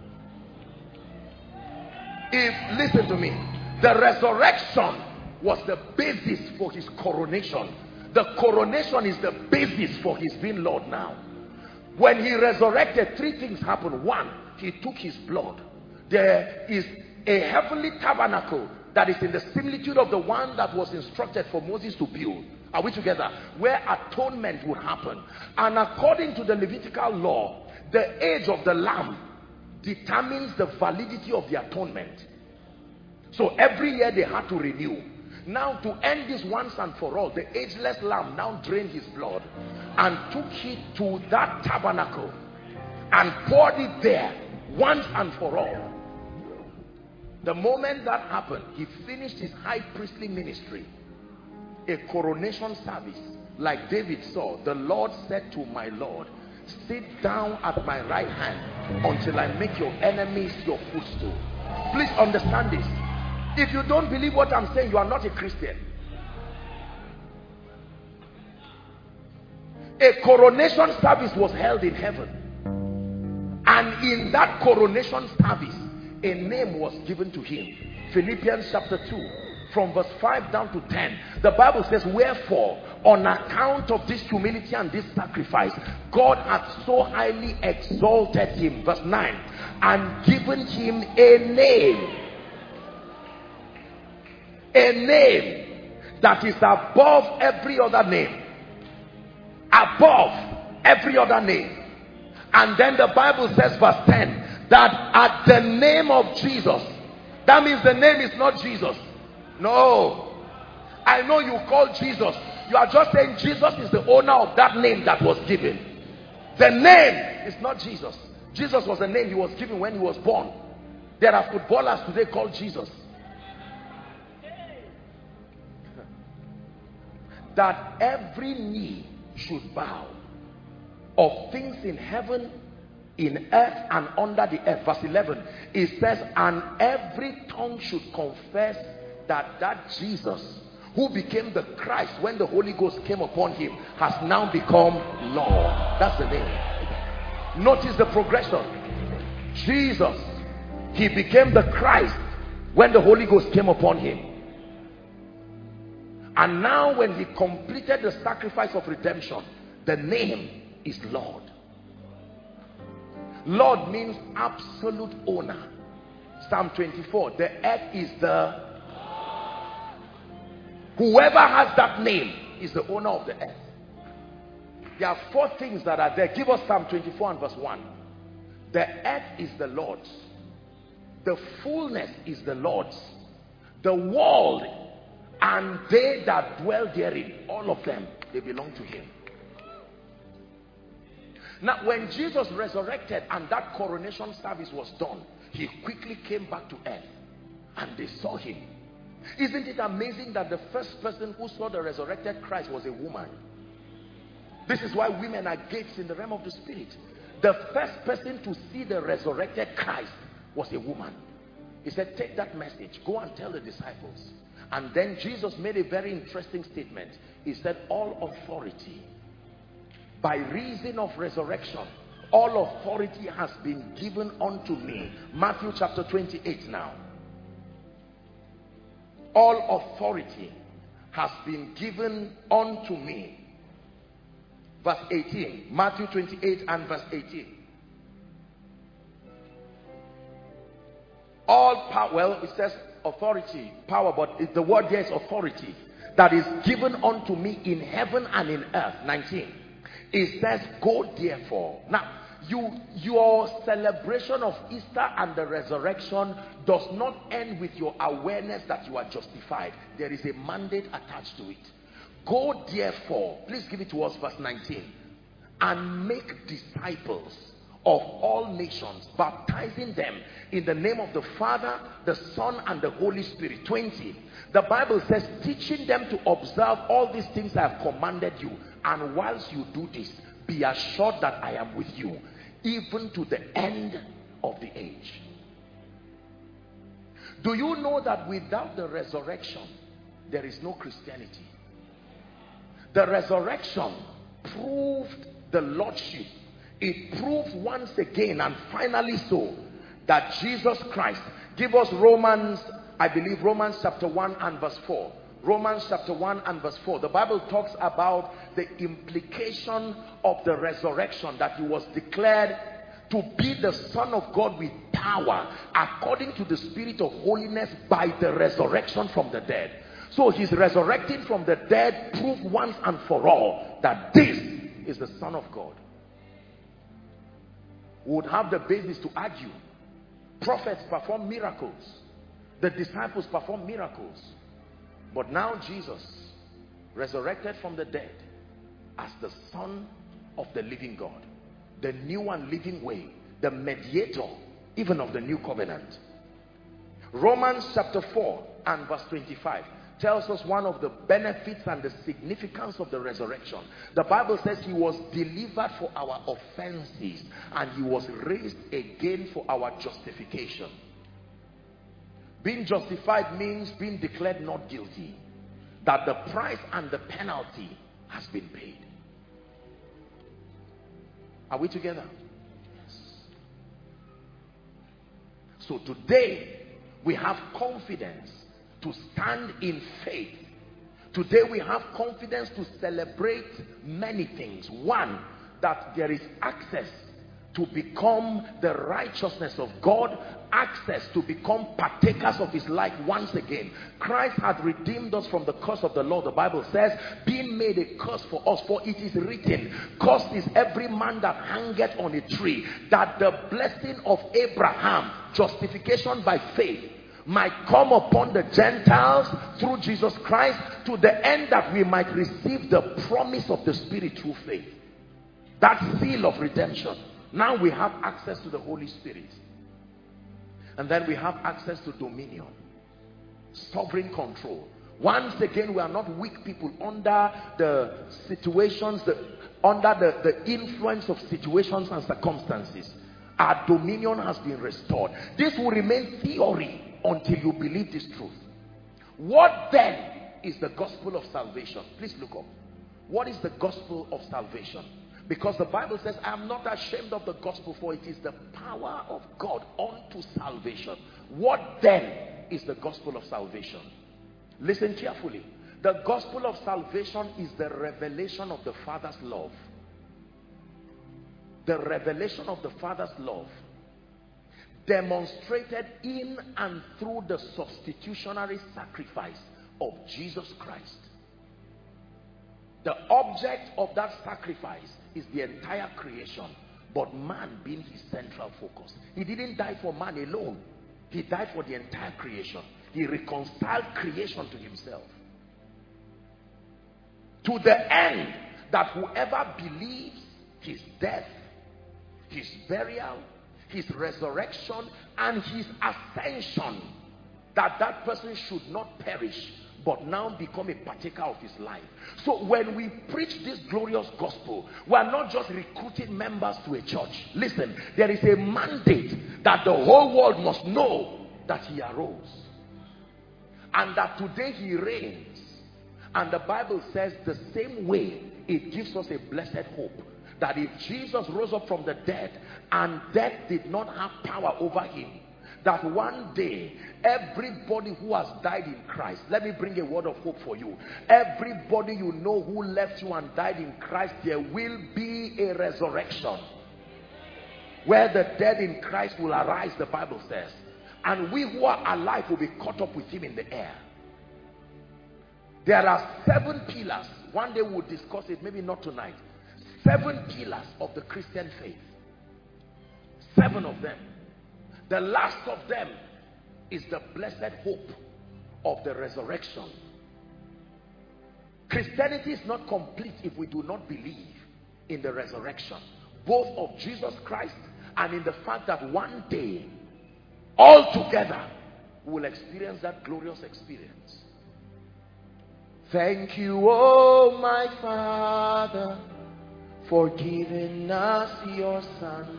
If, listen to me, the resurrection was the basis for his coronation. The coronation is the basis for his being Lord now. When he resurrected, three things happened. One, he took his blood. There is a heavenly tabernacle that is in the similitude of the one that was instructed for Moses to build. Are we together? Where atonement would happen. And according to the Levitical law, the age of the lamb determines the validity of the atonement. So every year they had to renew. Now to end this once and for all, the ageless lamb now drained his blood and took it to that tabernacle and poured it there once and for all. The moment that happened, he finished his high priestly ministry. A coronation service like David saw. The Lord said to my Lord, sit down at my right hand until I make your enemies your footstool. Please understand this. If you don't believe what I'm saying, you are not a Christian. A coronation service was held in heaven, and in that coronation service a name was given to him. Philippians chapter two from verse five down to ten, the Bible says, wherefore on account of this humility and this sacrifice, God hath so highly exalted him, verse nine, and given him a name, a name that is above every other name, above every other name. And then the Bible says, verse ten, that at the name of Jesus, that means the name is not Jesus. No, I know you call Jesus, you are just saying Jesus is the owner of that name that was given. The name is not Jesus. Jesus was the name he was given when he was born. There are footballers today called Jesus. That every knee should bow, of things in heaven, in earth, and under the earth. Verse eleven, it says, and every tongue should confess that that Jesus who became the Christ when the Holy Ghost came upon him has now become Lord. That's the name. Notice the progression. Jesus, he became the Christ when the Holy Ghost came upon him. And now when he completed the sacrifice of redemption, the name is Lord. Lord means absolute owner. Psalm twenty-four, the earth is the... Whoever has that name is the owner of the earth. There are four things that are there. Give us Psalm twenty-four and verse one. The earth is the Lord's. The fullness is the Lord's. The world and they that dwell therein, all of them, they belong to him. Now when Jesus resurrected and that coronation service was done, he quickly came back to earth and they saw him. Isn't it amazing that the first person who saw the resurrected Christ was a woman? This is why women are gates in the realm of the spirit. The first person to see the resurrected Christ was a woman. He said, take that message, go and tell the disciples. And then Jesus made a very interesting statement. He said, all authority, by reason of resurrection, all authority has been given unto me. Matthew chapter twenty-eight now. All authority has been given unto me. Verse eighteen. Matthew twenty-eight and verse eighteen. All power, well, it says authority, power, but the word here is authority that is given unto me in heaven and in earth. nineteen. It says, go therefore. Now, You, your celebration of Easter and the resurrection does not end with your awareness that you are justified. There is a mandate attached to it. Go therefore, please give it to us, verse nineteen, and make disciples of all nations, baptizing them in the name of the Father, the Son, and the Holy Spirit. twenty, the Bible says, teaching them to observe all these things I have commanded you, and whilst you do this, be assured that I am with you, even to the end of the age. Do you know that without the resurrection, there is no Christianity? The resurrection proved the Lordship. It proved once again, and finally so, that Jesus Christ. Give us Romans, I believe Romans chapter one and verse four. Romans chapter one and verse four. The Bible talks about the implication of the resurrection, that he was declared to be the Son of God with power according to the Spirit of holiness by the resurrection from the dead. So his resurrecting from the dead proved once and for all that this is the Son of God. We would have the basis to argue. Prophets perform miracles. The disciples perform miracles. But now Jesus, resurrected from the dead as the Son of the living God, the new and living way, the mediator even of the new covenant. Romans chapter four and verse twenty-five tells us one of the benefits and the significance of the resurrection. The Bible says he was delivered for our offenses and he was raised again for our justification. Being justified means being declared not guilty, that the price and the penalty has been paid. Are we together? Yes. So today we have confidence to stand in faith. Today we have confidence to celebrate many things. One, that there is access to become the righteousness of God, access to become partakers of his life once again. Christ had redeemed us from the curse of the law, the Bible says, being made a curse for us, for it is written, cursed is every man that hangeth on a tree, that the blessing of Abraham, justification by faith, might come upon the Gentiles through Jesus Christ, to the end that we might receive the promise of the Spirit through faith. That seal of redemption. Now we have access to the Holy Spirit. And then we have access to dominion, sovereign control. Once again, we are not weak people under the situations, the, under the, the influence of situations and circumstances. Our dominion has been restored. This will remain theory until you believe this truth. What then is the gospel of salvation? Please look up. What is the gospel of salvation? Because the Bible says, I am not ashamed of the gospel, for it is the power of God unto salvation. What then is the gospel of salvation? Listen carefully. The gospel of salvation is the revelation of the Father's love. The revelation of the Father's love, demonstrated in and through the substitutionary sacrifice of Jesus Christ. The object of that sacrifice is the entire creation, but man being his central focus. He didn't die for man alone. He died for the entire creation. He reconciled creation to himself, to the end that whoever believes his death, his burial, his resurrection, and his ascension, that that person should not perish, but now become a partaker of his life. So when we preach this glorious gospel, we are not just recruiting members to a church. Listen, there is a mandate that the whole world must know that he arose, and that today he reigns. And the Bible says the same way, it gives us a blessed hope, that if Jesus rose up from the dead and death did not have power over him, that one day everybody who has died in Christ, let me bring a word of hope for you, everybody you know who left you and died in Christ, there will be a resurrection where the dead in Christ will arise, the Bible says, and we who are alive will be caught up with him in the air. There are seven pillars. One day we'll discuss it, maybe not tonight. Seven pillars of the Christian faith. Seven of them. The last of them is the blessed hope of the resurrection. Christianity is not complete if we do not believe in the resurrection, both of Jesus Christ and in the fact that one day, all together, we will experience that glorious experience. Thank you, oh my Father, for giving us your Son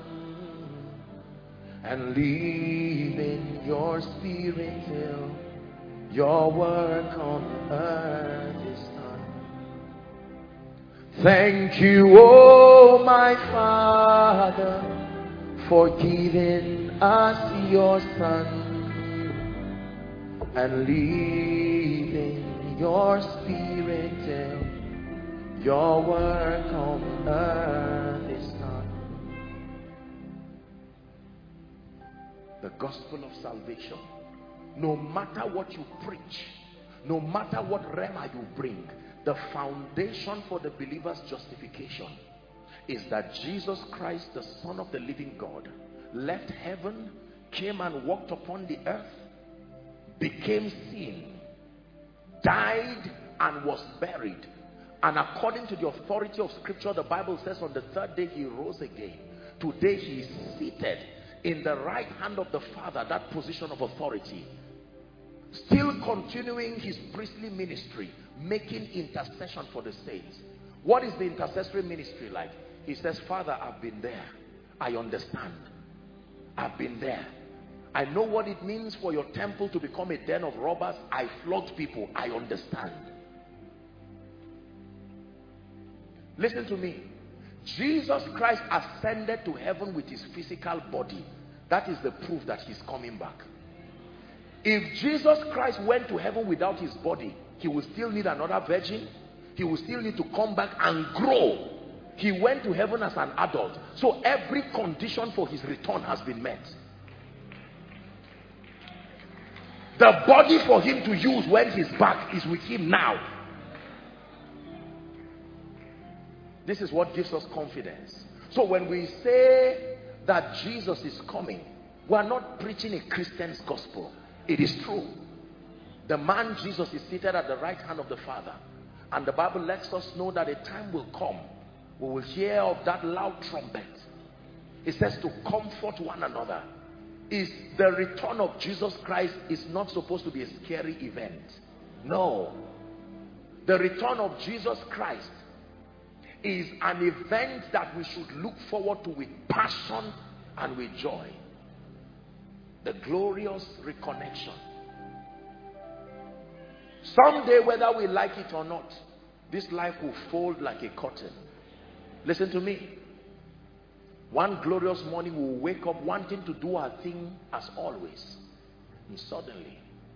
and leaving your Spirit till your work on earth is done. Thank you, oh my Father, for giving us your Son and leaving your Spirit till your work on earth is done. The gospel of salvation, no matter what you preach, no matter what rhema you bring, the foundation for the believer's justification is that Jesus Christ, the Son of the living God, left heaven, came and walked upon the earth, became sin, died and was buried, and according to the authority of scripture, the Bible says on the third day he rose again. Today he is seated in the right hand of the Father, that position of authority, still continuing his priestly ministry, making intercession for the saints. What is the intercessory ministry like? He says, Father, I've been there, I understand, I've been there, I know what it means for your temple to become a den of robbers. I flogged people, I understand. Listen to me. Jesus Christ ascended to heaven with his physical body. That is the proof that he's coming back. If Jesus Christ went to heaven without his body, he will still need another virgin. He will still need to come back and grow. He went to heaven as an adult. So every condition for his return has been met. The body for him to use when he's back is with him now. This is what gives us confidence. So when we say that Jesus is coming, we are not preaching a Christian's gospel. It is true. The man Jesus is seated at the right hand of the Father. And the Bible lets us know that a time will come, we will hear of that loud trumpet. It says to comfort one another. Is the return of Jesus Christ is not supposed to be a scary event. No. The return of Jesus Christ is an event that we should look forward to with passion and with joy. The glorious reconnection. Someday, whether we like it or not, this life will fold like a curtain. Listen to me. One glorious morning we will wake up wanting to do our thing as always. And suddenly,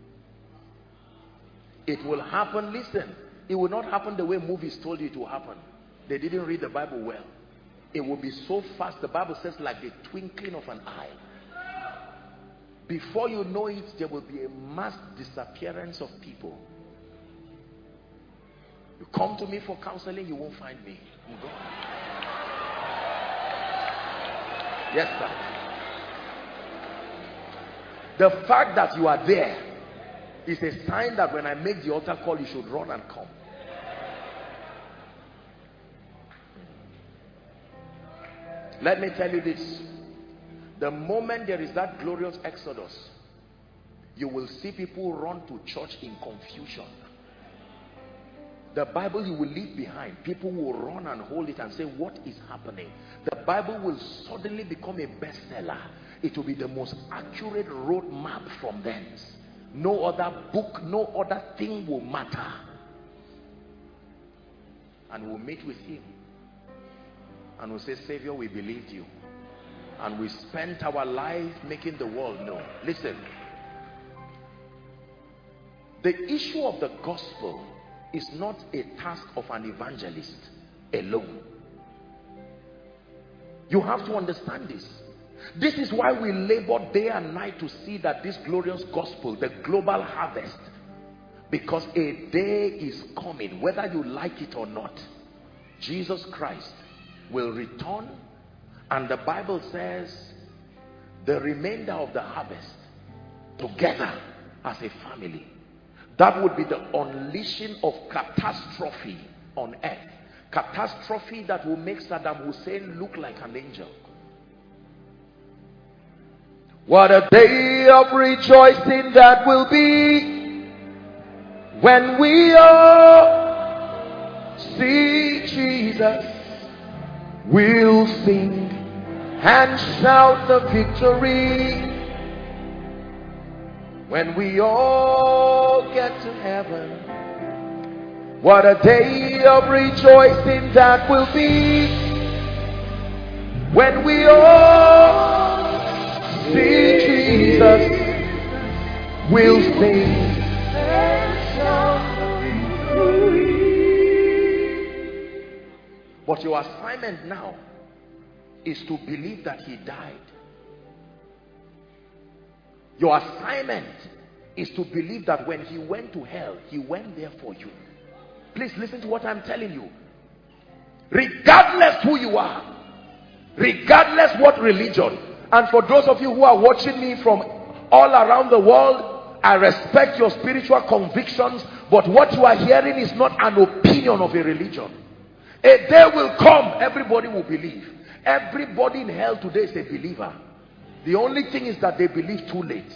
it will happen. Listen, it will not happen the way movies told you it will happen. They didn't read the Bible well. It will be so fast. The Bible says like the twinkling of an eye. Before you know it, there will be a mass disappearance of people. You come to me for counseling, you won't find me. I'm gone. Yes, sir. The fact that you are there is a sign that when I make the altar call, you should run and come. Let me tell you this. The moment there is that glorious exodus, you will see people run to church in confusion. The Bible you will leave behind, people will run and hold it and say, what is happening? The Bible will suddenly become a bestseller. It will be the most accurate roadmap from thence. No other book, no other thing will matter. And we'll meet with him. And we'll say, Savior, we believed you. And we spent our life making the world know. Listen. The issue of the gospel is not a task of an evangelist alone. You have to understand this. This is why we labor day and night to see that this glorious gospel, the global harvest, because a day is coming, whether you like it or not, Jesus Christ will return, and the Bible says the remainder of the harvest together as a family. That would be the unleashing of catastrophe on earth. Catastrophe that will make Saddam Hussein look like an angel. What a day of rejoicing that will be when we all see Jesus. We'll sing and shout the victory when we all get to heaven. What a day of rejoicing that will be when we all see Jesus. We'll sing and shout the victory. But your assignment now is to believe that he died. Your assignment is to believe that when he went to hell, he went there for you. Please listen to what I'm telling you. Regardless who you are, regardless what religion, and for those of you who are watching me from all around the world, I respect your spiritual convictions, but what you are hearing is not an opinion of a religion. A day will come, everybody will believe. Everybody in hell today is a believer. The only thing is that they believe too late.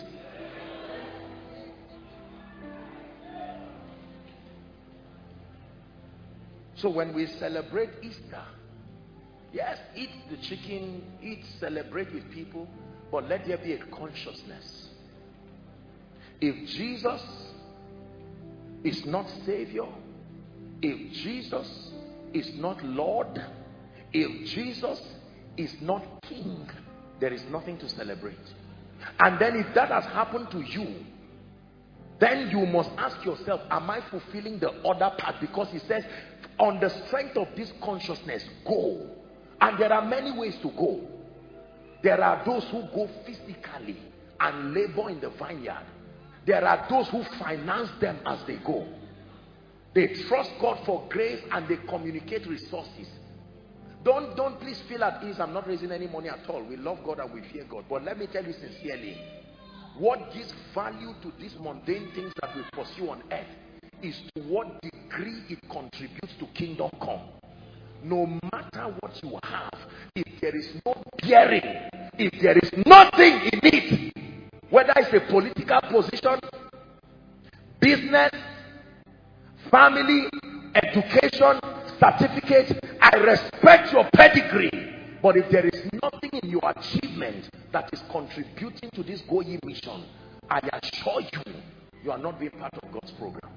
So when we celebrate Easter, yes, eat the chicken, eat, celebrate with people, but let there be a consciousness. If Jesus is not Savior, if Jesus is not Lord, if Jesus is not King, there is nothing to celebrate. And then if that has happened to you, then you must ask yourself, am I fulfilling the other part? Because he says, on the strength of this consciousness, go. And there are many ways to go. There are those who go physically and labor in the vineyard. There are those who finance them as they go. They trust God for grace and they communicate resources. Don't, don't please feel at ease. I'm not raising any money at all. We love God and we fear God. But let me tell you sincerely, what gives value to these mundane things that we pursue on earth is to what degree it contributes to kingdom come. No matter what you have, if there is no bearing, if there is nothing in it, whether it's a political position, business, family, education, certificate, I respect your pedigree, but if there is nothing in your achievement that is contributing to this Go Ye mission, I assure you, you are not being part of God's program.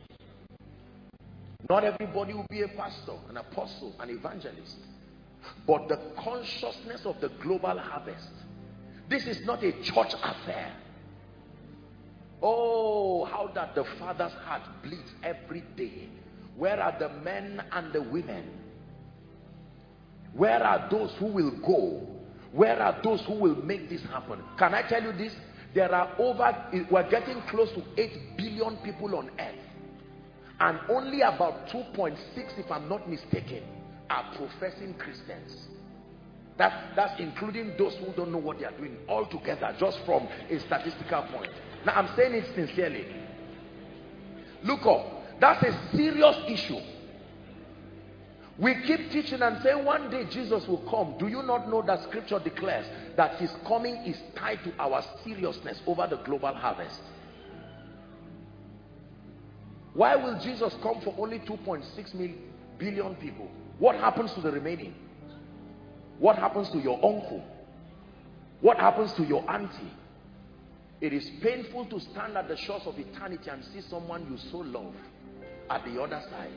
Not everybody will be a pastor, an apostle, an evangelist, but the consciousness of the global harvest. This is not a church affair. Oh, how that the Father's heart bleeds every day. Where are the men and the women? Where are those who will go? Where are those who will make this happen? Can I tell you this? There are over, we're getting close to eight billion people on earth. And only about two point six, if I'm not mistaken, are professing Christians. That's, that's including those who don't know what they are doing altogether, just from a statistical point. Now, I'm saying it sincerely. Look up. That's a serious issue. We keep teaching and saying one day Jesus will come. Do you not know that scripture declares that his coming is tied to our seriousness over the global harvest? Why will Jesus come for only two point six billion people? What happens to the remaining? What happens to your uncle? What happens to your auntie? It is painful to stand at the shores of eternity and see someone you so love at the other side.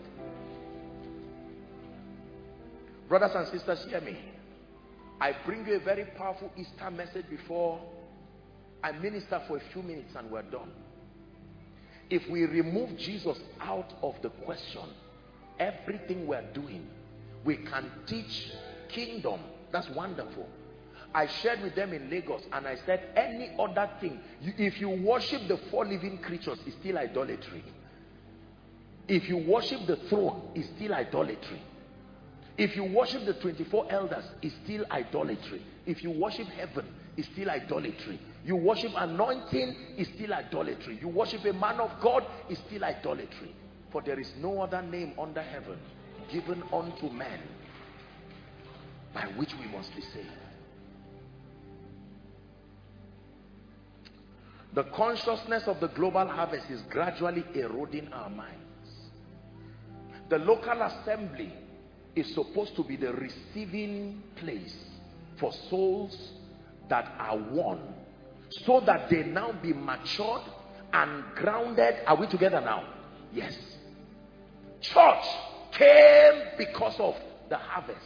Brothers and sisters, hear me. I bring you a very powerful Easter message before I minister for a few minutes and we're done. If we remove Jesus out of the question, everything we're doing, we can teach kingdom. That's wonderful. I shared with them in Lagos and I said, any other thing, you, if you worship the four living creatures, it's still idolatry. If you worship the throne, it's still idolatry. If you worship the twenty-four elders, it's still idolatry. If you worship heaven, it's still idolatry. You worship anointing, it's still idolatry. You worship a man of God, it's still idolatry. For there is no other name under heaven given unto men by which we must be saved. The consciousness of the global harvest is gradually eroding our minds. The local assembly is supposed to be the receiving place for souls that are won, so that they now be matured and grounded. Are we together now? Yes. Church came because of the harvest.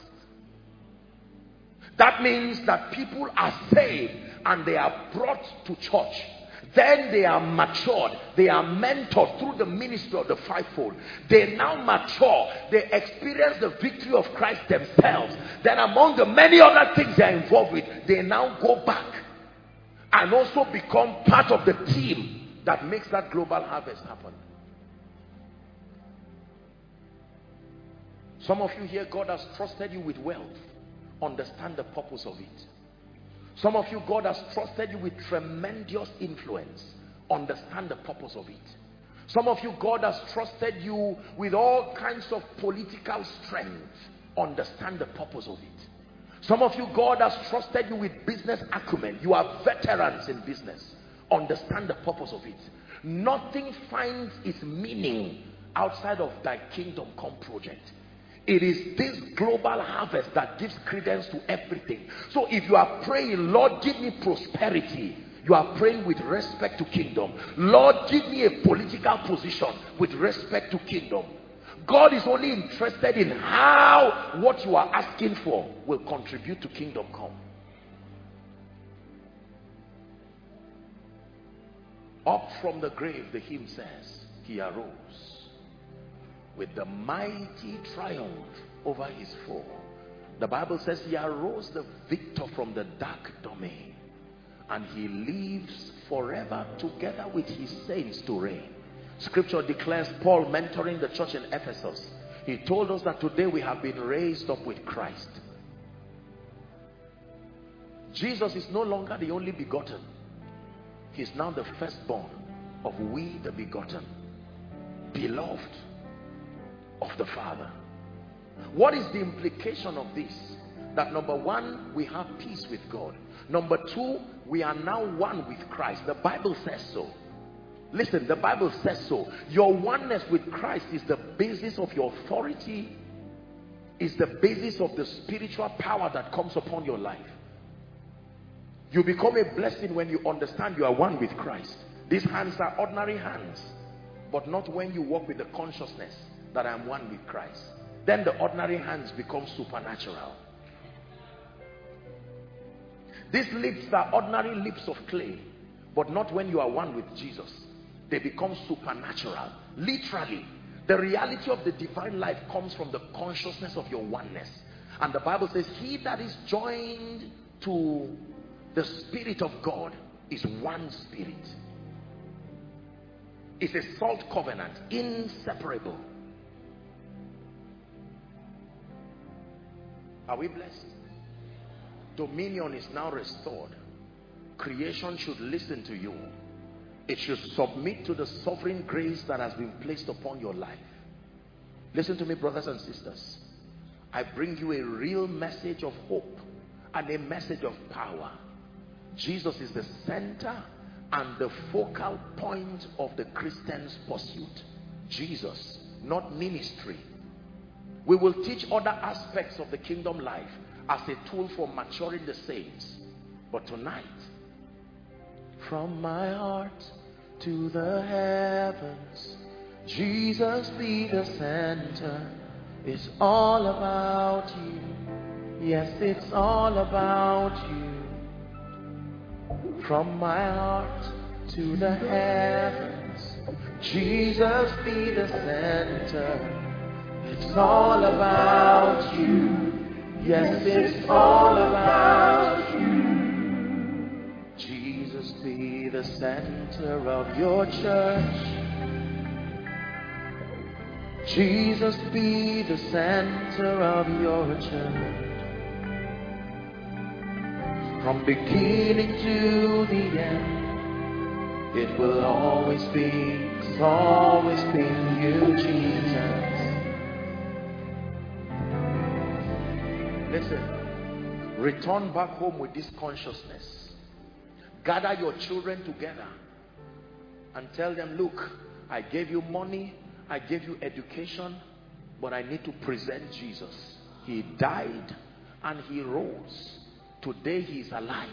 That means that people are saved and they are brought to church. Then they are matured. They are mentored through the ministry of the fivefold. They now mature. They experience the victory of Christ themselves. Then among the many other things they are involved with, they now go back and also become part of the team that makes that global harvest happen. Some of you here, God has trusted you with wealth. Understand the purpose of it. Some of you, God has trusted you with tremendous influence. Understand the purpose of it. Some of you, God has trusted you with all kinds of political strength. Understand the purpose of it. Some of you, God has trusted you with business acumen. You are veterans in business. Understand the purpose of it. Nothing finds its meaning outside of thy kingdom come project. It is this global harvest that gives credence to everything. So if you are praying, Lord, give me prosperity, you are praying with respect to kingdom. Lord, give me a political position with respect to kingdom. God is only interested in how what you are asking for will contribute to kingdom come. Up from the grave, the hymn says, he arose with the mighty triumph over his foe. The Bible says he arose the victor from the dark domain, and he lives forever together with his saints to reign. Scripture declares, Paul mentoring the church in Ephesus, he told us that today we have been raised up with Christ. Jesus is no longer the only begotten. He's now the firstborn of we the begotten, beloved of the Father. What is the implication of this? That number one, we have peace with God. Number two, we are now one with Christ. The Bible says so. Listen, the Bible says so. Your oneness with Christ is the basis of your authority, is the basis of the spiritual power that comes upon your life. You become a blessing when you understand you are one with Christ. These hands are ordinary hands, but not when you walk with the consciousness that I am one with Christ. Then the ordinary hands become supernatural. These lips are ordinary lips of clay, but not when you are one with Jesus. They become supernatural. Literally, the reality of the divine life comes from the consciousness of your oneness. And the Bible says, he that is joined to the Spirit of God is one spirit. It's a salt covenant, inseparable. Are we blessed? Dominion is now restored. Creation should listen to you. It should submit to the sovereign grace that has been placed upon your life. Listen to me, brothers and sisters. I bring you a real message of hope and a message of power. Jesus is the center and the focal point of the Christian's pursuit. Jesus, not ministry. We will teach other aspects of the kingdom life as a tool for maturing the saints. But tonight, from my heart to the heavens, Jesus be the center. It's all about you. Yes, it's all about you. From my heart to the heavens, Jesus be the center. It's all about you. Yes, it's all about you. Jesus be the center of your church. Jesus be the center of your church. From beginning to the end, it will always be, it's always been you, Jesus. Listen, return back home with this consciousness. Gather your children together and tell them, look, I gave you money, I gave you education, but I need to present Jesus. He died and he rose. Today he is alive.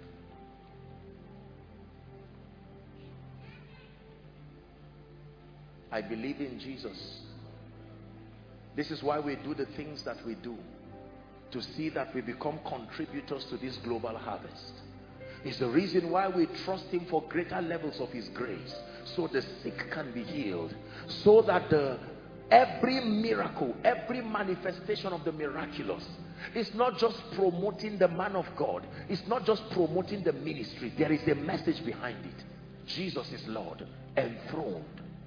I believe in Jesus. This is why we do the things that we do, to see that we become contributors to this global harvest. It's the reason why we trust him for greater levels of his grace, so the sick can be healed, so that the every miracle, every manifestation of the miraculous, it's not just promoting the man of God, it's not just promoting the ministry. There is a message behind it. Jesus is Lord, enthroned.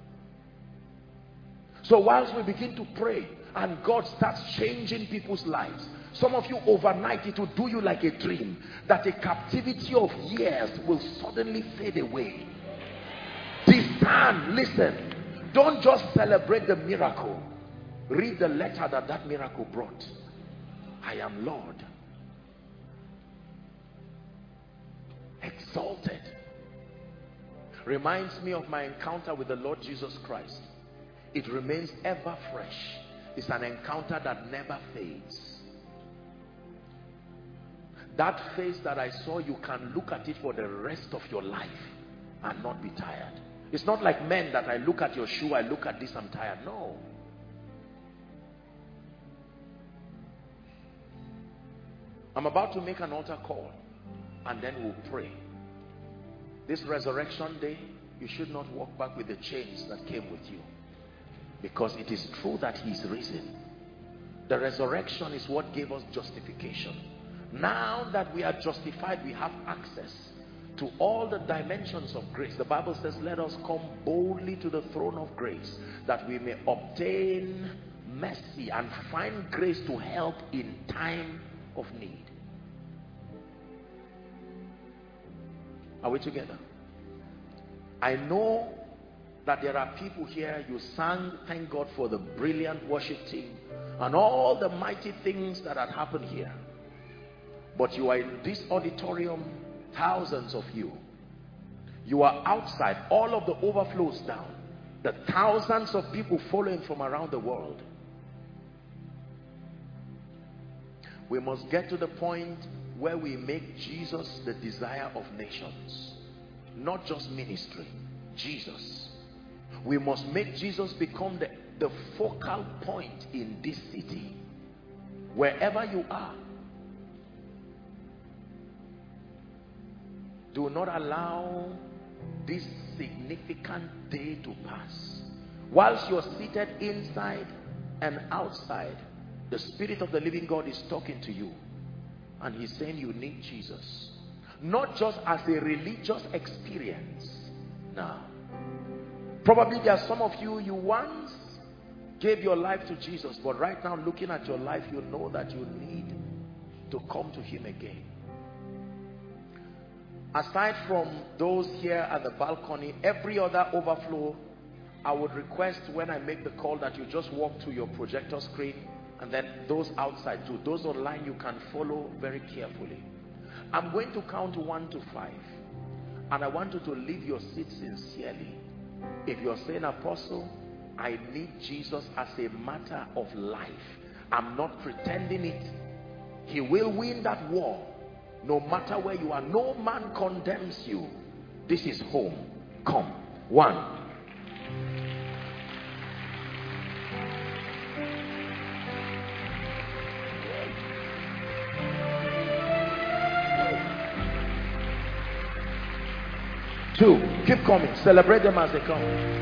So whilst we begin to pray and God starts changing people's lives, some of you overnight it will do you like a dream, that a captivity of years will suddenly fade away. Discern, listen, don't just celebrate the miracle, read the letter that that miracle brought. I am Lord, exalted. Reminds me of my encounter with the Lord Jesus Christ. It remains ever fresh. It's an encounter that never fades. That face that I saw, you can look at it for the rest of your life and not be tired. It's not like men that I look at your shoe, I look at this, I'm tired. No. I'm about to make an altar call and then we'll pray. This resurrection day, you should not walk back with the chains that came with you, because it is true that he is risen. The resurrection is what gave us justification. Now that we are justified, we have access to all the dimensions of grace. The Bible says, let us come boldly to the throne of grace, that we may obtain mercy and find grace to help in time of need. Are we together? I know that there are people here, you sang, thank God for the brilliant worship team and all the mighty things that had happened here. But you are in this auditorium, thousands of you. You are outside, all of the overflows down. The thousands of people following from around the world. We must get to the point where we make Jesus the desire of nations. Not just ministry, Jesus. We must make Jesus become the, the focal point in this city. Wherever you are, do not allow this significant day to pass. Whilst you're seated inside and outside, the Spirit of the living God is talking to you. And he's saying you need Jesus. Not just as a religious experience. Now, probably there are some of you, you once gave your life to Jesus, but right now looking at your life, you know that you need to come to him again. Aside from those here at the balcony, every other overflow, I would request when I make the call that you just walk to your projector screen, and then those outside too. Those online, you can follow very carefully. I'm going to count one to five, and I want you to leave your seat sincerely. If you're saying, Apostle, I need Jesus as a matter of life, I'm not pretending it, he will win that war. No matter where you are, no man condemns you. This is home. Come. One. Two. Keep coming. Celebrate them as they come.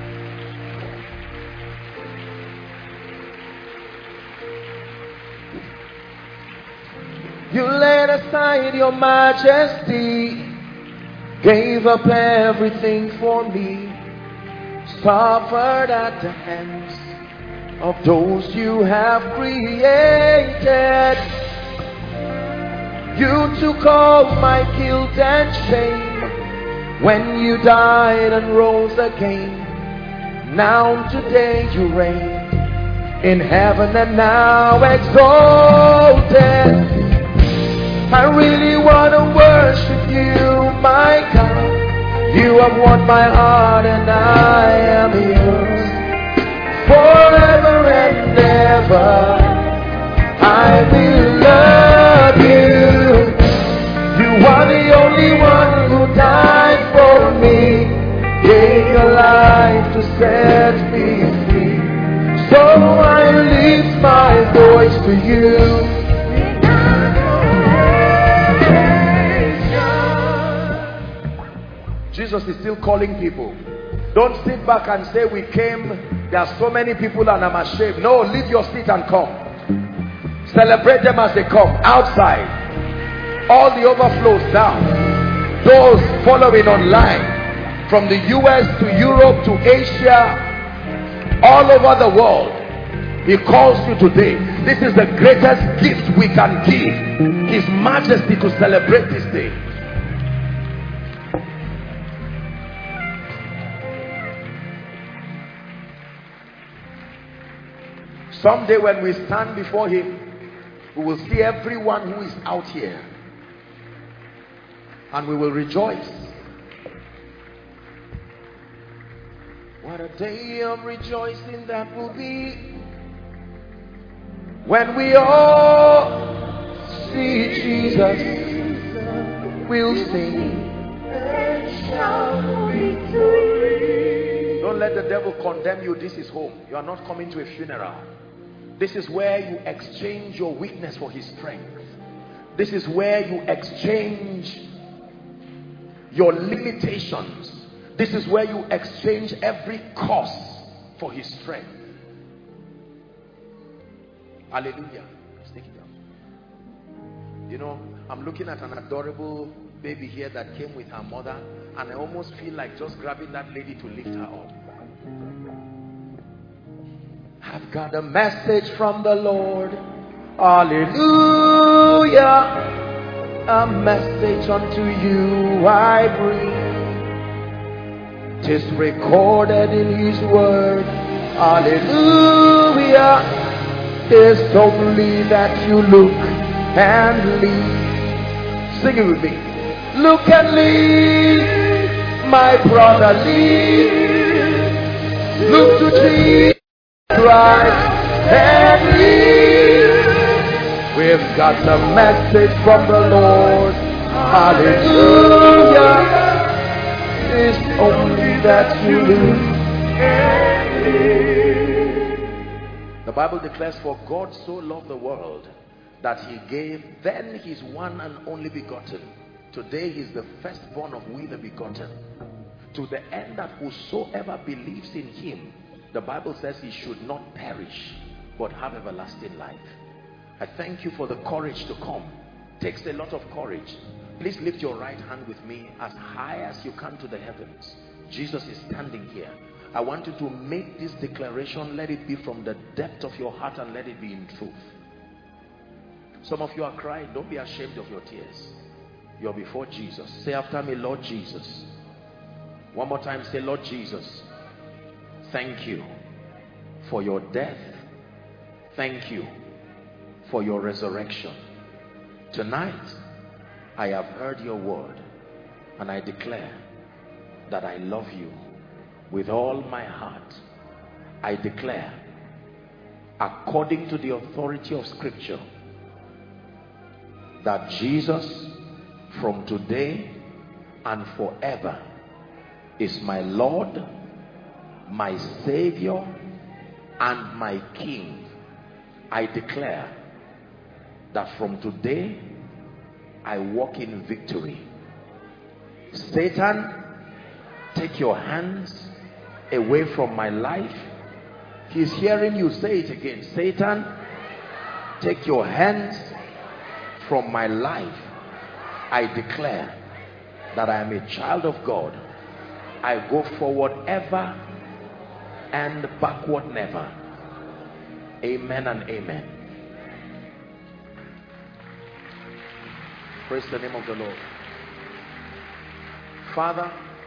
You laid aside your majesty, gave up everything for me, suffered at the hands of those you have created. You took all my guilt and shame when you died and rose again. Now today you reign in heaven and now exalted. I really want to worship you, my God. You have won my heart and I am yours. Forever and ever I will love you. You are the only one who died for me, gave your life to set me free. So I lift my voice to you. Jesus is still calling people. Don't sit back and say we came, there are so many people and I'm ashamed. No, leave your seat and come. Celebrate them as they come. Outside, all the overflows down. Those following online, from the U S to Europe to Asia, all over the world, he calls you today. This is the greatest gift we can give His Majesty, to celebrate this day. Someday when we stand before Him, we will see everyone who is out here and we will rejoice. What a day of rejoicing that will be when we all see Jesus. We'll sing. Don't let the devil condemn you. This is home. You are not coming to a funeral. This is where you exchange your weakness for His strength. This is where you exchange your limitations. This is where you exchange every cost for His strength. Hallelujah. Stick it down. You know, I'm looking at an adorable baby here that came with her mother, and I almost feel like just grabbing that lady to lift her up. I've got a message from the Lord. Hallelujah. A message unto you I bring. 'Tis recorded in His word. Hallelujah. It's only that you look and lead. Sing it with me. Look and lead, my brother, lead. Look to Jesus. Right and lead. We've got a message from the Lord. Hallelujah. It's only that you live and live. The Bible declares, for God so loved the world that He gave then His one and only begotten. Today He is the firstborn of we the begotten, to the end that whosoever believes in Him, the Bible says, he should not perish but have everlasting life. I thank you for the courage to come. It takes a lot of courage. Please lift your right hand with me as high as you can to the heavens. Jesus is standing here. I want you to make this declaration. Let it be from the depth of your heart and let it be in truth. Some of you are crying. Don't be ashamed of your tears. You're before Jesus. Say after me, Lord Jesus. One more time, say, Lord Jesus, thank you for your death. Thank you for your resurrection. Tonight, I have heard your word and I declare that I love you with all my heart. I declare, according to the authority of Scripture, that Jesus from today and forever is my Lord, my Savior, and my King. I declare that from today I walk in victory. Satan, take your hands away from my life. He's hearing you. Say it again. Satan, take your hands from my life. I declare that I am a child of God. I go forward ever and backward never. Amen and amen. Praise the name of the Lord. Father,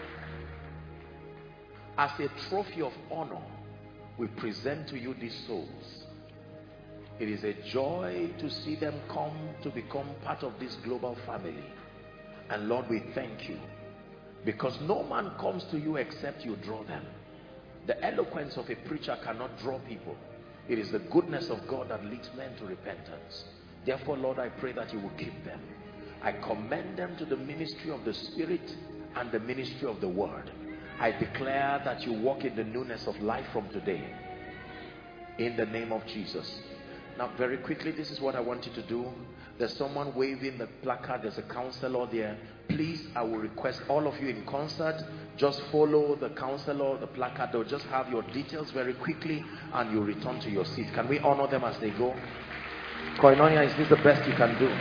as a trophy of honor, we present to you these souls. It is a joy to see them come to become part of this global family. And Lord, we thank you, because no man comes to you except you draw them. The eloquence of a preacher cannot draw people. It is the goodness of God that leads men to repentance. Therefore, Lord, I pray that you will keep them. I commend them to the ministry of the Spirit and the ministry of the Word. I declare that you walk in the newness of life from today, in the name of Jesus. Now, very quickly, this is what I want you to do. There's someone waving the placard. There's a counselor there. Please, I will request all of you in concert, just follow the counselor, the placard. They'll just have your details very quickly, and you return to your seat. Can we honor them as they go? Koinonia, is this the best you can do?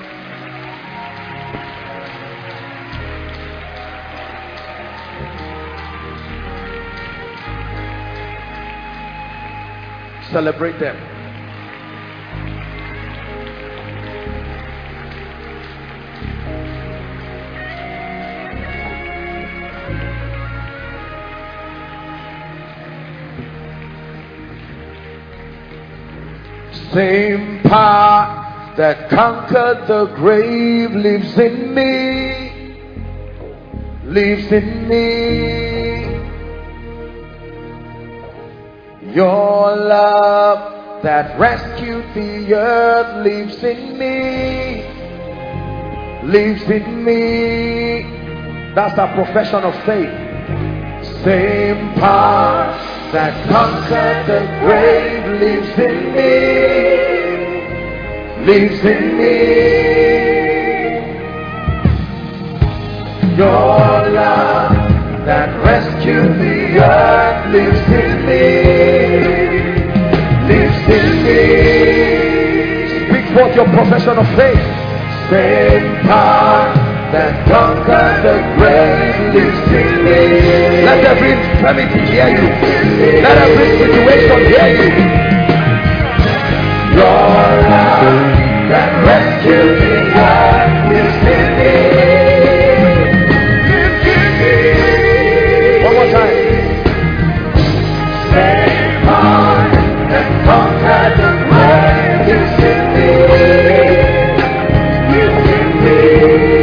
Celebrate them. Same power that conquered the grave lives in me, lives in me. Your love that rescued the earth lives in me, lives in me. That's our profession of faith. Same power that conquered the grave lives in me, lives in me. Your love that rescued the earth lives in me, lives in me. Speak forth your profession of faith. Same power that conquered the grave lives in me. Let every infirmity hear you. Let every situation hear you. Your love that rescued the earth lives in me, lives in me. One more time. Same power that conquered the grave lives in me, lives in me.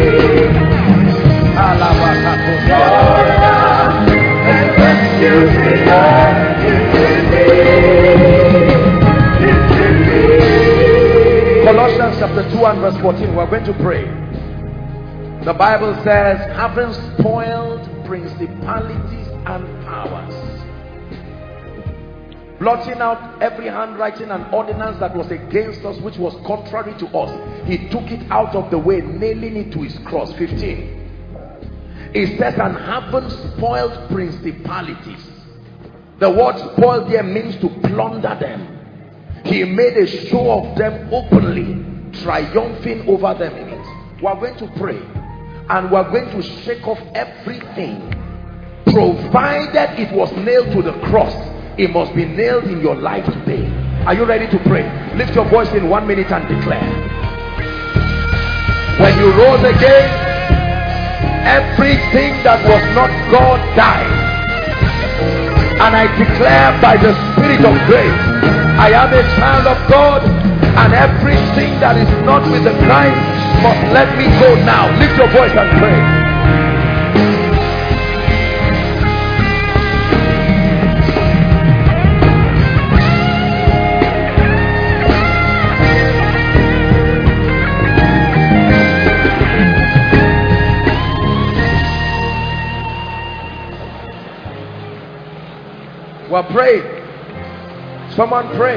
Colossians chapter two and verse fourteen, we're going to pray. The Bible says, having spoiled principalities and powers, blotting out every handwriting and ordinance that was against us, which was contrary to us, he took it out of the way, nailing it to his cross. fifteen. It says, and having spoiled principalities. The word spoiled there means to plunder them. He made a show of them openly, triumphing over them in it. We are going to pray, and we are going to shake off everything. Provided it was nailed to the cross, it must be nailed in your life today. Are you ready to pray? Lift your voice in one minute and declare. When you rose again, everything that was not God died. And I declare by the Spirit of grace, I am a child of God, and everything that is not with the Christ must let me go now. Lift your voice and pray. Well, pray. Someone pray.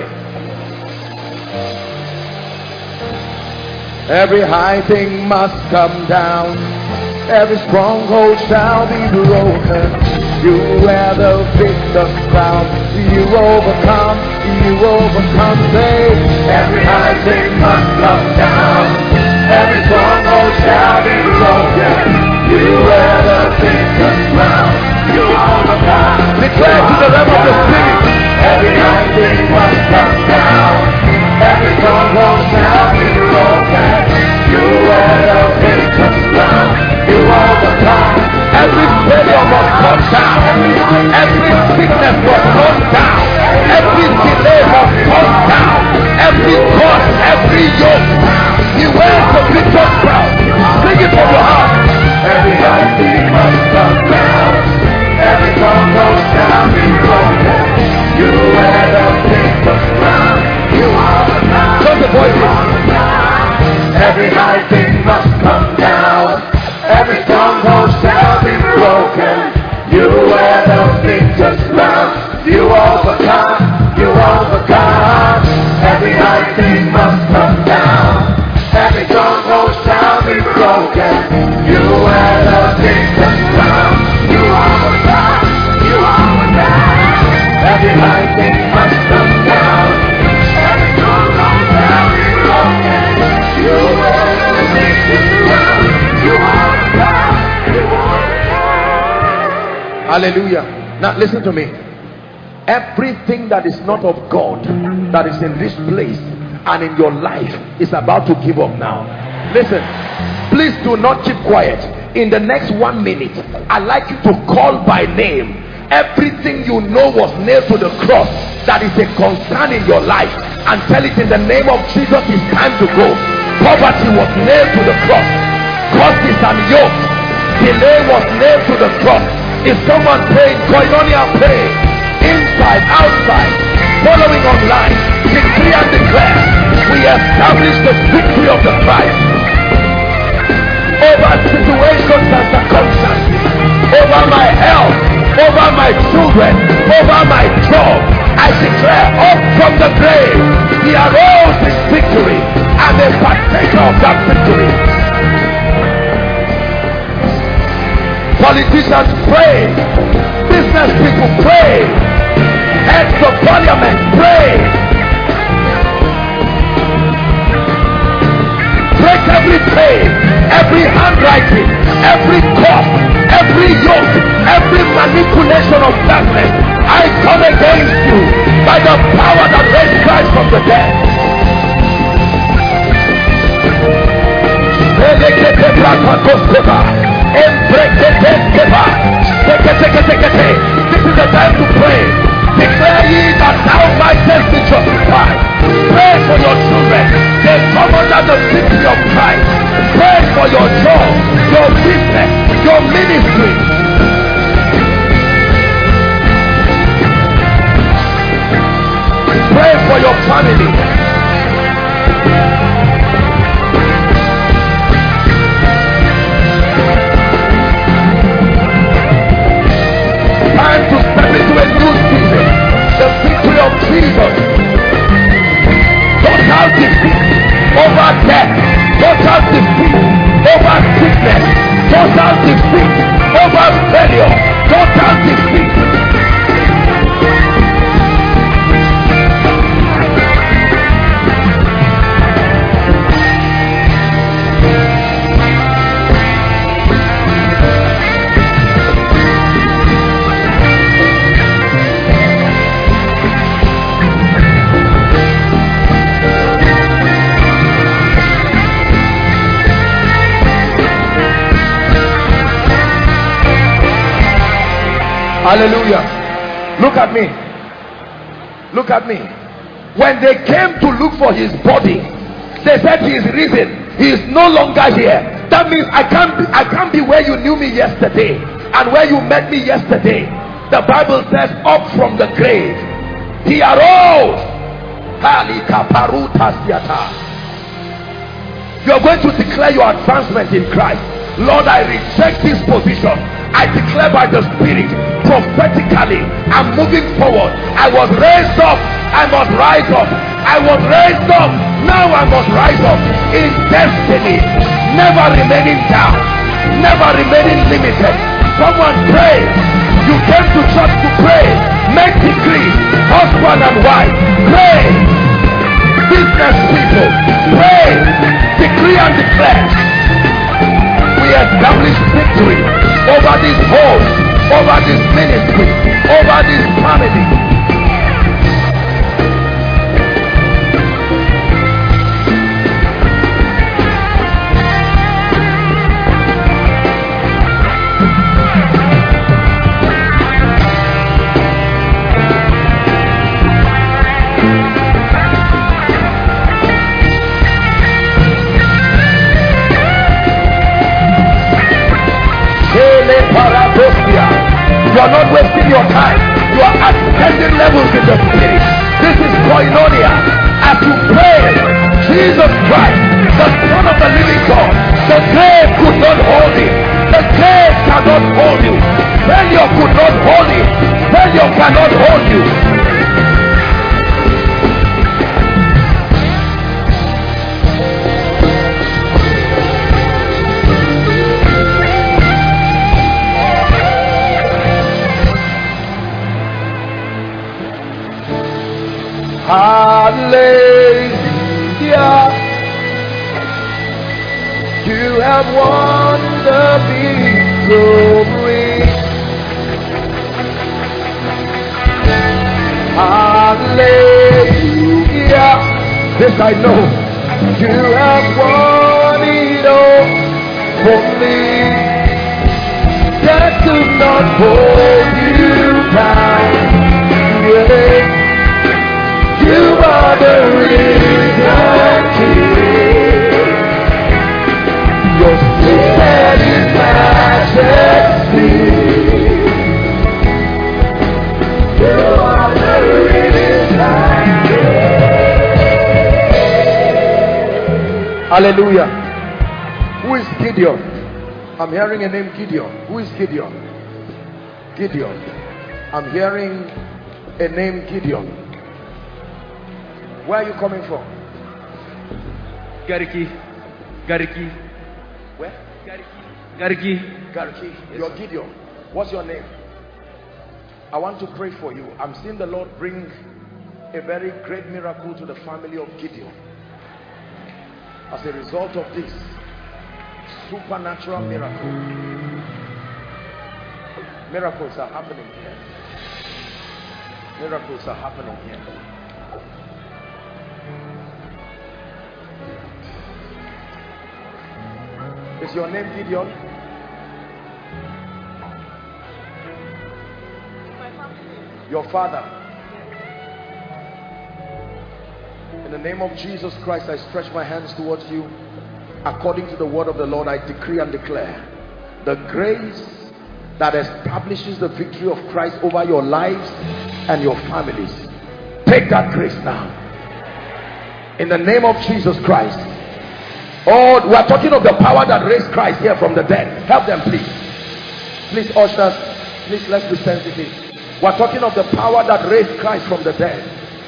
Every high thing must come down. Every stronghold shall be broken. You wear the victor's crown. You overcome. You overcome. Say, every high thing must come down. Every stronghold shall be broken. You wear the victor's crown. You overcome. Declare to the realm of the Spirit. Every high thing must come everything must come down. Every stronghold shall be broken. You wear the victor's crown. You are the God. You are the God. Every high thing must come down. Every stronghold shall be broken. You wear the victor's crown. You are the God. You are the God. Hallelujah. Now listen to me. Everything that is not of God that is in this place and in your life is about to give up now. Listen, please do not keep quiet. In the next one minute, I'd like you to call by name everything you know was nailed to the cross that is a concern in your life, and tell it, in the name of Jesus, it's time to go. Poverty was nailed to the cross. Curses and yoke, delay was nailed to the cross. If someone praying, Koinonia, pray. Inside, outside, following online, decree and declare, we establish the victory of the Christ over situations and circumstances, over my health, over my children, over my job. I declare, up from the grave, he arose in victory. I'm a partaker of that victory. Politicians pray, business people pray, heads of parliament pray. Break every pain, every handwriting, every cough, every yoke, every manipulation of darkness. I come against you by the power that raised Christ from the dead. This is the time to pray. Declare ye that thou mightest be justified. Pray for your children. They come under the victory of Christ. Pray for your job, your business, your ministry. Pray for your family. Time to step into a new season. The victory of Jesus. Total defeat over death. Total defeat over sickness. Total defeat over failure. Total defeat. Hallelujah. Look at me. Look at me. When they came to look for his body, they said he is risen. He is no longer here. That means I can't be, I can't be where you knew me yesterday and where you met me yesterday. The Bible says, up from the grave he arose. You are going to declare your advancement in Christ. Lord, I reject this position. I declare by the Spirit, prophetically, I'm moving forward. I was raised up, I must rise up. I was raised up, now I must rise up in destiny, never remaining down, never remaining limited. Someone pray. You came to church to pray. Make decree, husband and wife, pray. Business people, pray. Decree and declare. We establish victory over this home, over this ministry, over this family. You are not wasting your time. You are ascending levels in the Spirit. This is koinonia. As you pray, Jesus Christ, the Son of the living God, the grave could not hold him. The grave cannot hold you. Failure could not hold you. Failure cannot hold you. Hallelujah. You have won the victory. Hallelujah. This I know. You have won it all for me. Death could not hold you down. Yeah. You are the risen King. You're seated in majesty. You are the risen King. Hallelujah. Who is Gideon? I'm hearing a name, Gideon. Who is Gideon? Gideon. I'm hearing a name, Gideon. Where are you coming from? Gariki. Gariki. Where? Gariki. Gariki. Gariki. You're Gideon. What's your name? I want to pray for you. I'm seeing the Lord bring a very great miracle to the family of Gideon. As a result of this, supernatural miracle. Miracles are happening here. Miracles are happening here. Is your name Gideon? My family. Your father? In the name of Jesus Christ, I stretch my hands towards you. According to the word of the Lord, I decree and declare the grace that establishes the victory of Christ over your lives and your families. Take that grace now. In the name of Jesus Christ. Oh, we are talking of the power that raised Christ here from the dead. Help them, please. Please, ushers, please, let's be sensitive. We are talking of the power that raised Christ from the dead.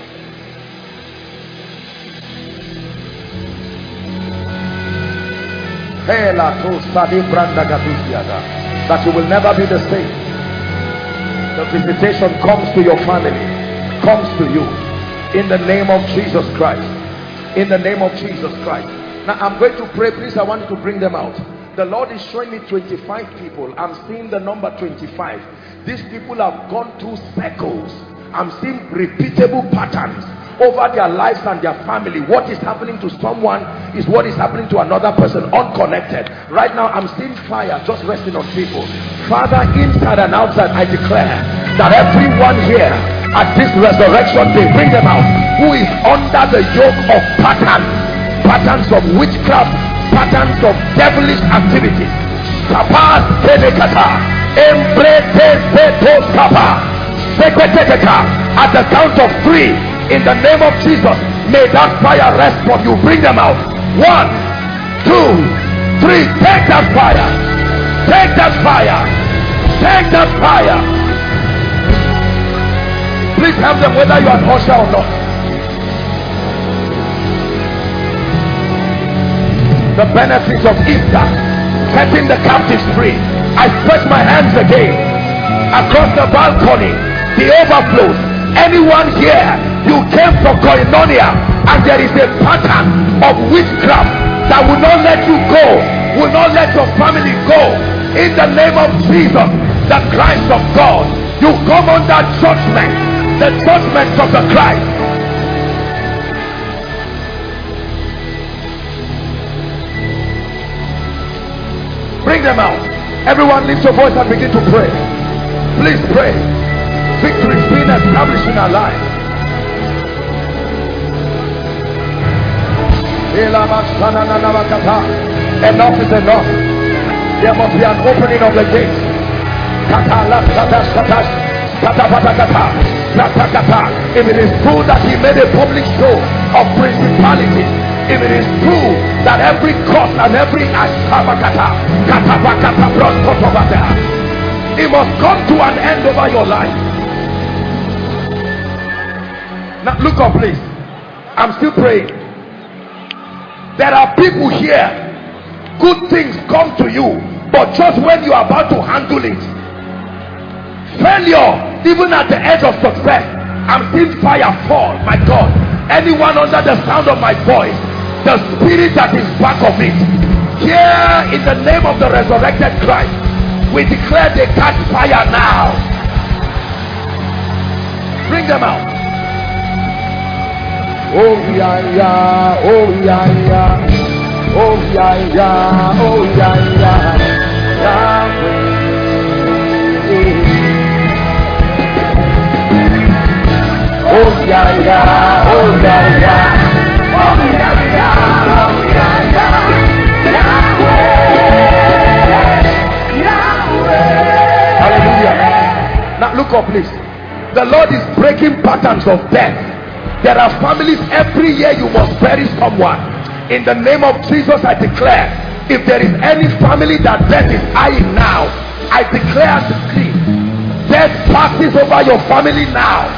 That you will never be the same. The visitation comes to your family, comes to you, in the name of Jesus Christ. In the name of Jesus Christ. Now I'm going to pray. Please, I want you to bring them out. The Lord is showing me twenty-five people. I'm seeing the number twenty-five. These people have gone through cycles. I'm seeing repeatable patterns over their lives and their family. What is happening to someone is what is happening to another person, unconnected. Right now I'm seeing fire just resting on people. Father, inside and outside, I declare that everyone here at this resurrection day, bring them out, who is under the yoke of patterns, patterns of witchcraft, patterns of devilish activities. At the count of three, in the name of Jesus, may that fire rest on you. Bring them out. One, two, three. Take that fire. Take that fire. Take that fire. Please help them, whether you are an usher or not. The benefits of Easter, setting the captives free. I stretch my hands again across the balcony, the overflows. Anyone here, you came from koinonia and there is a pattern of witchcraft that will not let you go, will not let your family go. In the name of Jesus, the Christ of God, you come under judgment, the judgment of the Christ. Bring them out. Everyone lift your voice and begin to pray. Please pray. Victory is being established in our lives. Enough is enough. There must be an opening of the gates. If it is true that he made a public show of principalities, if it is true that every cost and every it must come to an end over your life. Now look up, please. I'm still praying. There are people here, good things come to you, but just when you are about to handle it, failure, even at the edge of success, I'm seeing fire fall. My God, Anyone under the sound of my voice, the spirit that is back of it, here in the name of the resurrected Christ, we declare they catch fire now. Bring them out. Oh yeah yeah, oh yeah yeah, oh yeah yeah, oh yeah yeah, Yahweh. Oh yeah yeah, oh yeah yeah, oh yeah yeah, oh yeah yeah, Yahweh, Yahweh. Hallelujah. Now look up please. The Lord is breaking patterns of death. There are families every year you must bury someone. In the name of Jesus I declare, if there is any family that death is eyeing now, I declare and decree, death passes over your family now.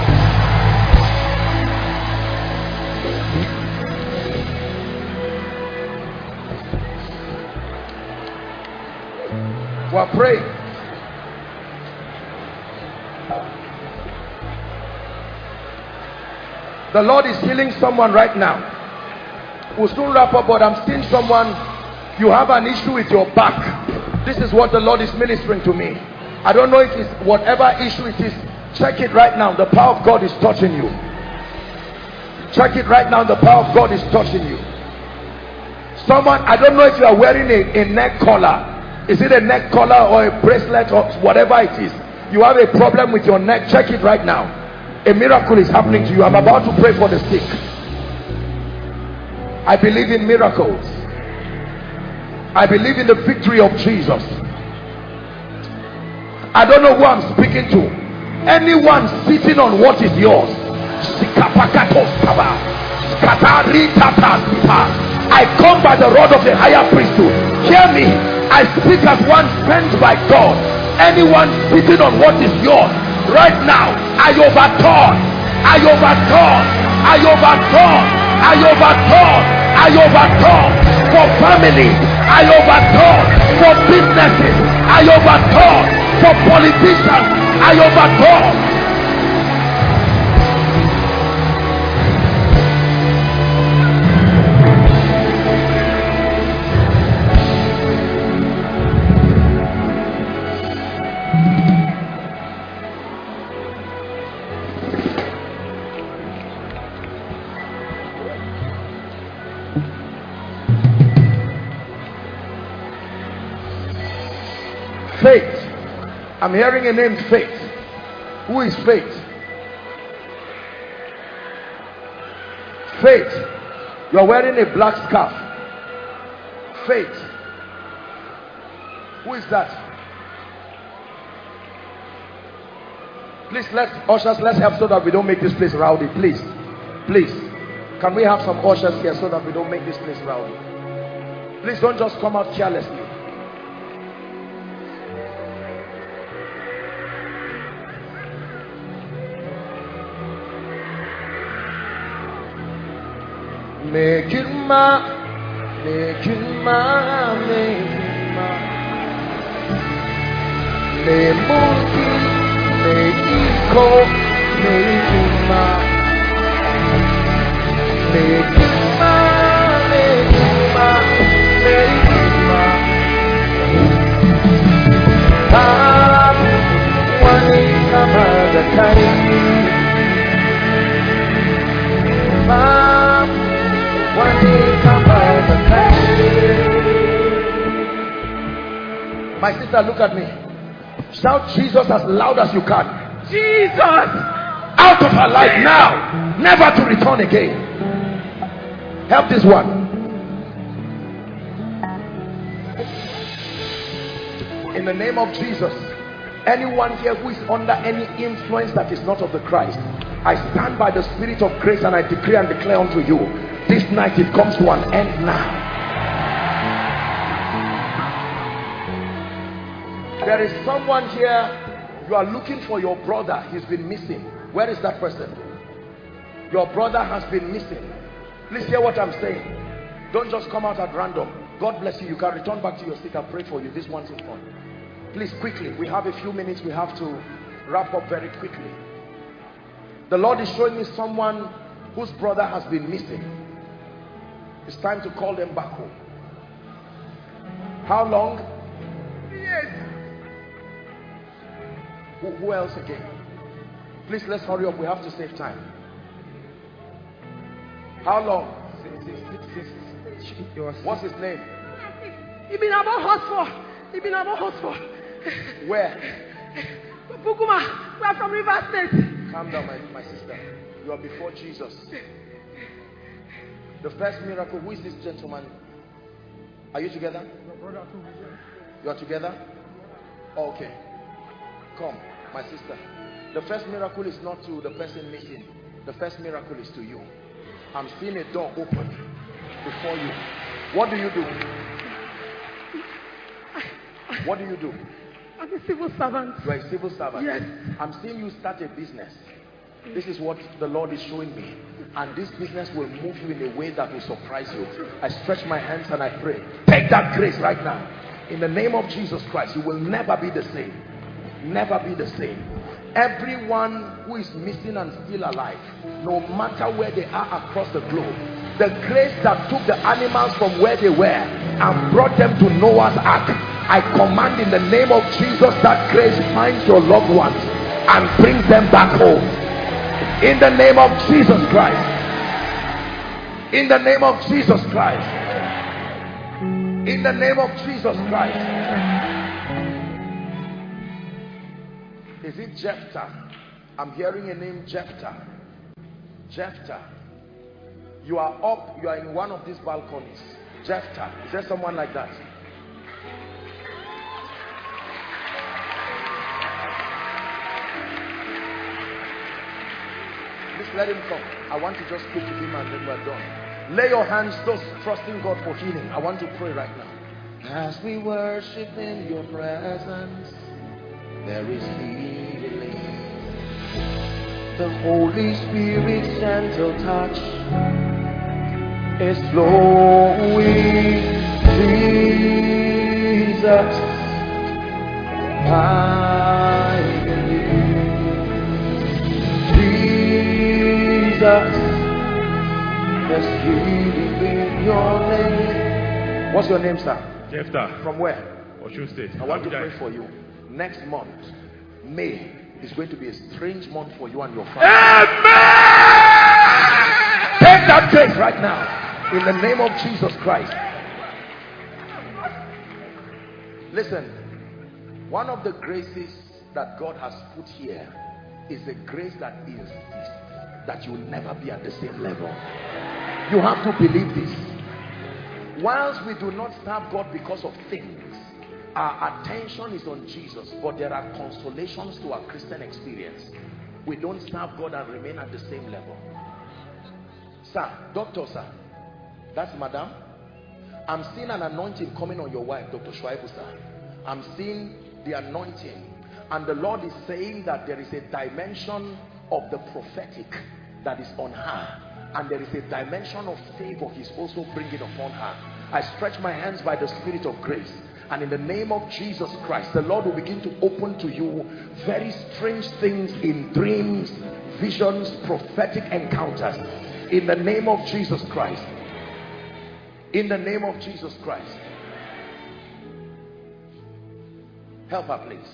We are praying. The Lord is healing someone right now. We'll soon wrap up, but I'm seeing someone, you have an issue with your back. This is what the Lord is ministering to me. I don't know if it's whatever issue it is. Check it right now. The power of God is touching you. Check it right now. The power of God is touching you. Someone, I don't know if you are wearing a, a neck collar. Is it a neck collar or a bracelet or whatever it is? You have a problem with your neck. Check it right now. A miracle is happening to you. I'm about to pray for the sick. I believe in miracles. I believe in the victory of Jesus. I don't know who I'm speaking to. Anyone sitting on what is yours, I come by the rod of the higher priesthood. Hear me. I speak as one sent by God. Anyone sitting on what is yours right now, I overturn, I overturn, I overturn, I overturn, I overturn for families, I overturn for businesses, I overturn for politicians, I overturn. Faith. I'm hearing a name, Faith. Who is Faith? Faith. You're wearing a black scarf. Faith. Who is that? Please, let's ushers, let's help so that we don't make this place rowdy. Please, please. Can we have some ushers here so that we don't make this place rowdy? Please don't just come out carelessly. Make it my, make it my, make it my. Me multi, make it go, make it my. Make it my, make it my, make it my. Ah, one is another time. Ah. One day come by the time. My sister, look at me. Shout Jesus as loud as you can. Jesus! Out of her life now, never to return again. Help this one. In the name of Jesus, anyone here who is under any influence that is not of the Christ, I stand by the Spirit of grace and I decree and declare unto you, this night it comes to an end now. There is someone here, you are looking for your brother, he's been missing. Where is that person? Your brother has been missing. Please hear what I'm saying. Don't just come out at random. God bless you. You can return back to your seat. I'll pray for you. This one's in front. Please quickly, we have a few minutes, we have to wrap up very quickly. The Lord is showing me someone, whose brother has been missing. It's time to call them back home. How long? Yes. Who, who else again? Please, let's hurry up. We have to save time. How long? What's his name? He been about Hotspur. He been about Hotspur. Where? Bukuma. We are from River State. Calm down, my, my sister. You are before Jesus. The first miracle. Who is this gentleman? Are you together? You are together? Okay. Come, my sister. The first miracle is not to the person missing. The first miracle is to you. I'm seeing a door open before you. What do you do? What do you do? I'm a civil servant. You are a civil servant? Yes. I'm seeing you start a business. This is what the Lord is showing me. And this business will move you in a way that will surprise you. I stretch my hands and I pray. Take that grace right now. In the name of Jesus Christ, you will never be the same. Never be the same. Everyone who is missing and still alive, no matter where they are across the globe, the grace that took the animals from where they were and brought them to Noah's ark, I command in the name of Jesus that grace finds your loved ones and brings them back home. In the name of Jesus Christ. In the name of Jesus Christ. In the name of Jesus Christ. Is it Jephthah? I'm hearing a name, Jephthah. Jephthah. You are up, you are in one of these balconies. Jephthah. Is there someone like that? Please let him come. I want to just speak to him and then we're done. Lay your hands, those trusting God for healing. I want to pray right now. As we worship in your presence, there is healing. The Holy Spirit's gentle touch is flowing. Jesus, I believe. Jesus, there's healing in your name. What's your name, sir? Jephthah. From where? Osun State. I want to pray for you. Next month, May, is going to be a strange month for you and your family. Amen! Take that grace right now in the name of Jesus Christ. Listen, one of the graces that God has put here is a grace that insists that you will never be at the same level. You have to believe this. Whilst we do not serve God because of things, our attention is on Jesus, but there are consolations to our Christian experience. We don't serve God and remain at the same level. Sir, doctor, sir, that's madam. I'm seeing an anointing coming on your wife, Doctor Shuaibu, sir. I'm seeing the anointing, and the Lord is saying that there is a dimension of the prophetic that is on her, and there is a dimension of favor He's also bringing upon her. I stretch my hands by the Spirit of grace, and in the name of Jesus Christ, the Lord will begin to open to you very strange things in dreams, visions, prophetic encounters. In the name of Jesus Christ. In the name of Jesus Christ. Help her, please.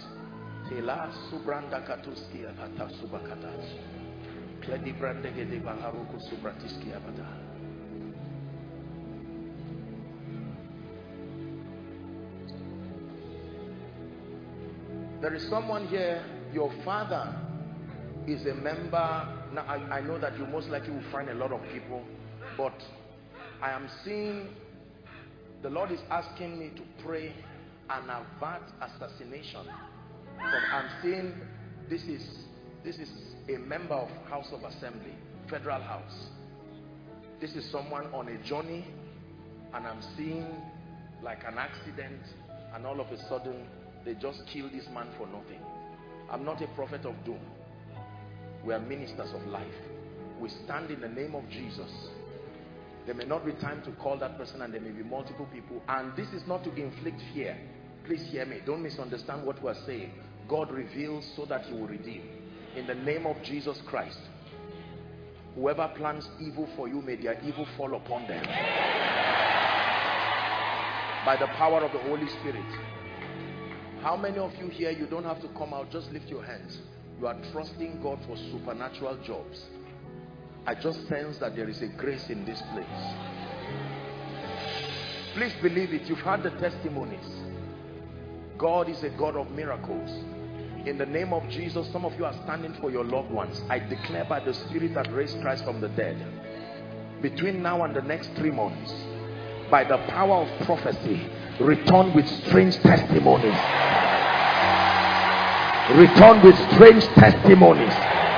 There is someone here, your father is a member. Now I, I know that you most likely will find a lot of people, but I am seeing the Lord is asking me to pray and avert assassination. From, I'm seeing this is this is a member of House of Assembly, Federal House. This is someone on a journey, and I'm seeing like an accident, and all of a sudden they just killed this man for nothing. I'm not a prophet of doom. We are ministers of life. We stand in the name of Jesus. There may not be time to call that person, and there may be multiple people, and this is not to inflict fear. Please hear me. Don't misunderstand what we are saying. God reveals so that He will redeem. In the name of Jesus Christ. Whoever plans evil for you, may their evil fall upon them. By the power of the Holy Spirit. How many of you here, you don't have to come out, just lift your hands. You are trusting God for supernatural jobs. I just sense that there is a grace in this place. Please believe it. You've heard the testimonies. God is a God of miracles. In the name of Jesus, some of you are standing for your loved ones. I declare by the Spirit that raised Christ from the dead, between now and the next three months, by the power of prophecy, return with strange testimonies. Return with strange testimonies.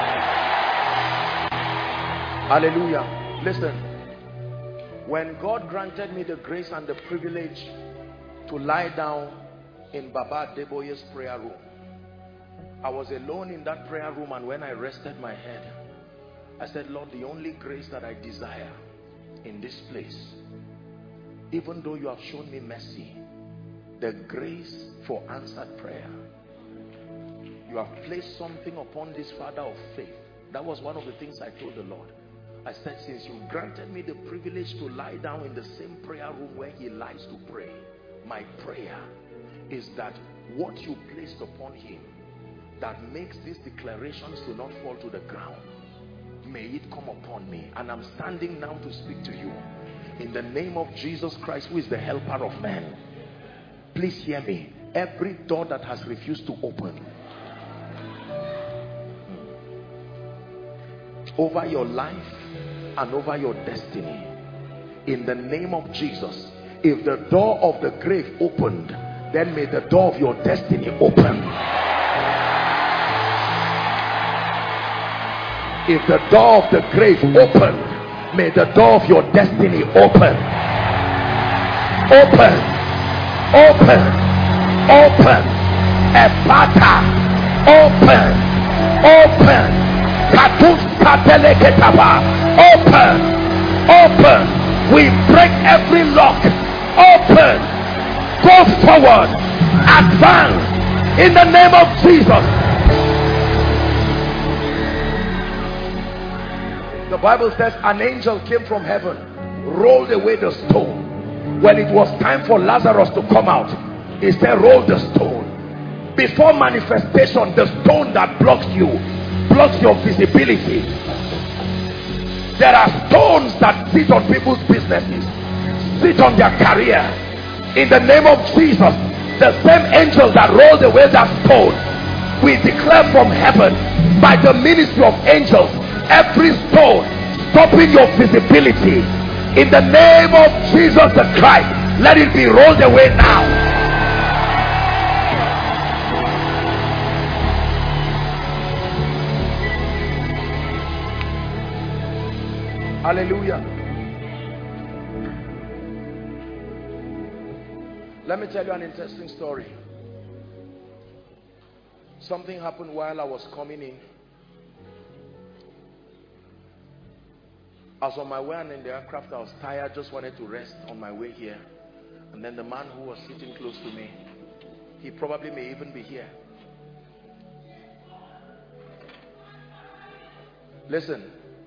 Hallelujah. Listen, when God granted me the grace and the privilege to lie down in Baba Deboye's prayer room, I was alone in that prayer room, and when I rested my head, I said, Lord, the only grace that I desire in this place, even though you have shown me mercy, the grace for answered prayer. You have placed something upon this father of faith. That was one of the things I told the Lord. I said, since you granted me the privilege to lie down in the same prayer room where he lies to pray, my prayer is that what you placed upon him that makes these declarations to not fall to the ground, may it come upon me. And I'm standing now to speak to you in the name of Jesus Christ, who is the helper of men. Please hear me. Every door that has refused to open over your life and over your destiny, in the name of Jesus, if the door of the grave opened, then may the door of your destiny open. If the door of the grave opened, may the door of your destiny open. Open. Open. Open. Epata. Open. Open. Katus kateleketaba. Open. Open. We break every lock. Open. Go forward. Advance. In the name of Jesus. The Bible says an angel came from heaven, rolled away the stone. When it was time for Lazarus to come out, he said, roll the stone. Before manifestation, the stone that blocks you, blocks your visibility. There are stones that sit on people's businesses, sit on their career. In the name of Jesus, the same angel that rolled away that stone, we declare from heaven, by the ministry of angels, every stone stopping your visibility, in the name of Jesus the Christ, let it be rolled away now. Hallelujah. Let me tell you an interesting story. Something happened while I was coming in. I was on my way, and in the aircraft I was tired, just wanted to rest on my way here. And then the man who was sitting close to me, he probably may even be here. Listen.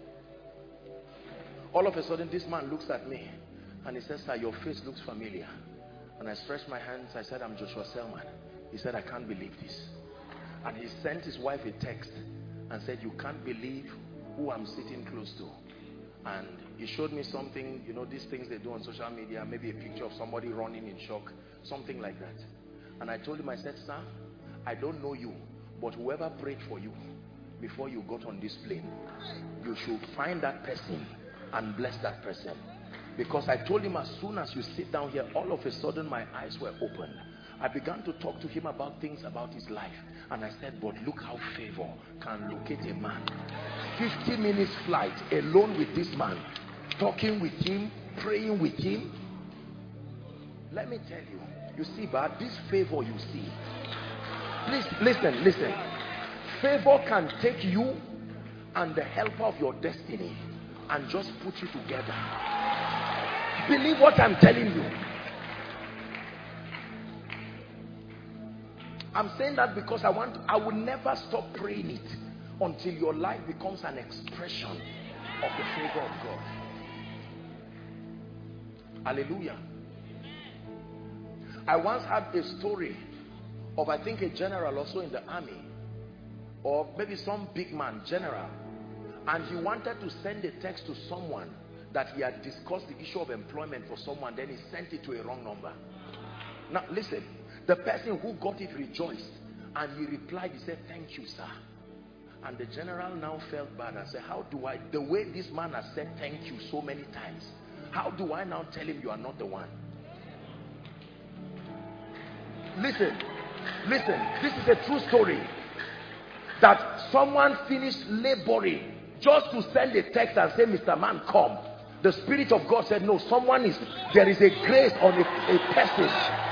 All of a sudden this man looks at me and he says, sir, your face looks familiar. And I stretched my hands. I said, I'm Joshua Selman. He said, I can't believe this. And he sent his wife a text and said, you can't believe who I'm sitting close to. And he showed me something, you know, these things they do on social media, maybe a picture of somebody running in shock, something like that. And I told him, I said, sir, I don't know you, but whoever prayed for you before you got on this plane, you should find that person and bless that person. Because I told him, as soon as you sit down here, all of a sudden my eyes were opened. I began to talk to him about things about his life. And I said, but look how favor can locate a man. fifty minutes flight alone with this man, talking with him, praying with him. Let me tell you, you see, but this favor you see, please listen, listen. Favor can take you and the helper of your destiny and just put you together. Believe what I'm telling you. I'm saying that because I want, I will never stop praying it until your life becomes an expression of the favor of God. Hallelujah. I once had a story of, I think, a general also in the army, or maybe some big man, general, and he wanted to send a text to someone that he had discussed the issue of employment for someone, then he sent it to a wrong number. Now listen, the person who got it rejoiced, and he replied, he said, "Thank you, sir." And the general now felt bad and said, how do I, the way this man has said thank you so many times, how do I now tell him you are not the one? Listen, listen, this is a true story. That someone finished laboring just to send a text and say, "Mister Man, come." The Spirit of God said, no, someone is, there is a grace on a, a person.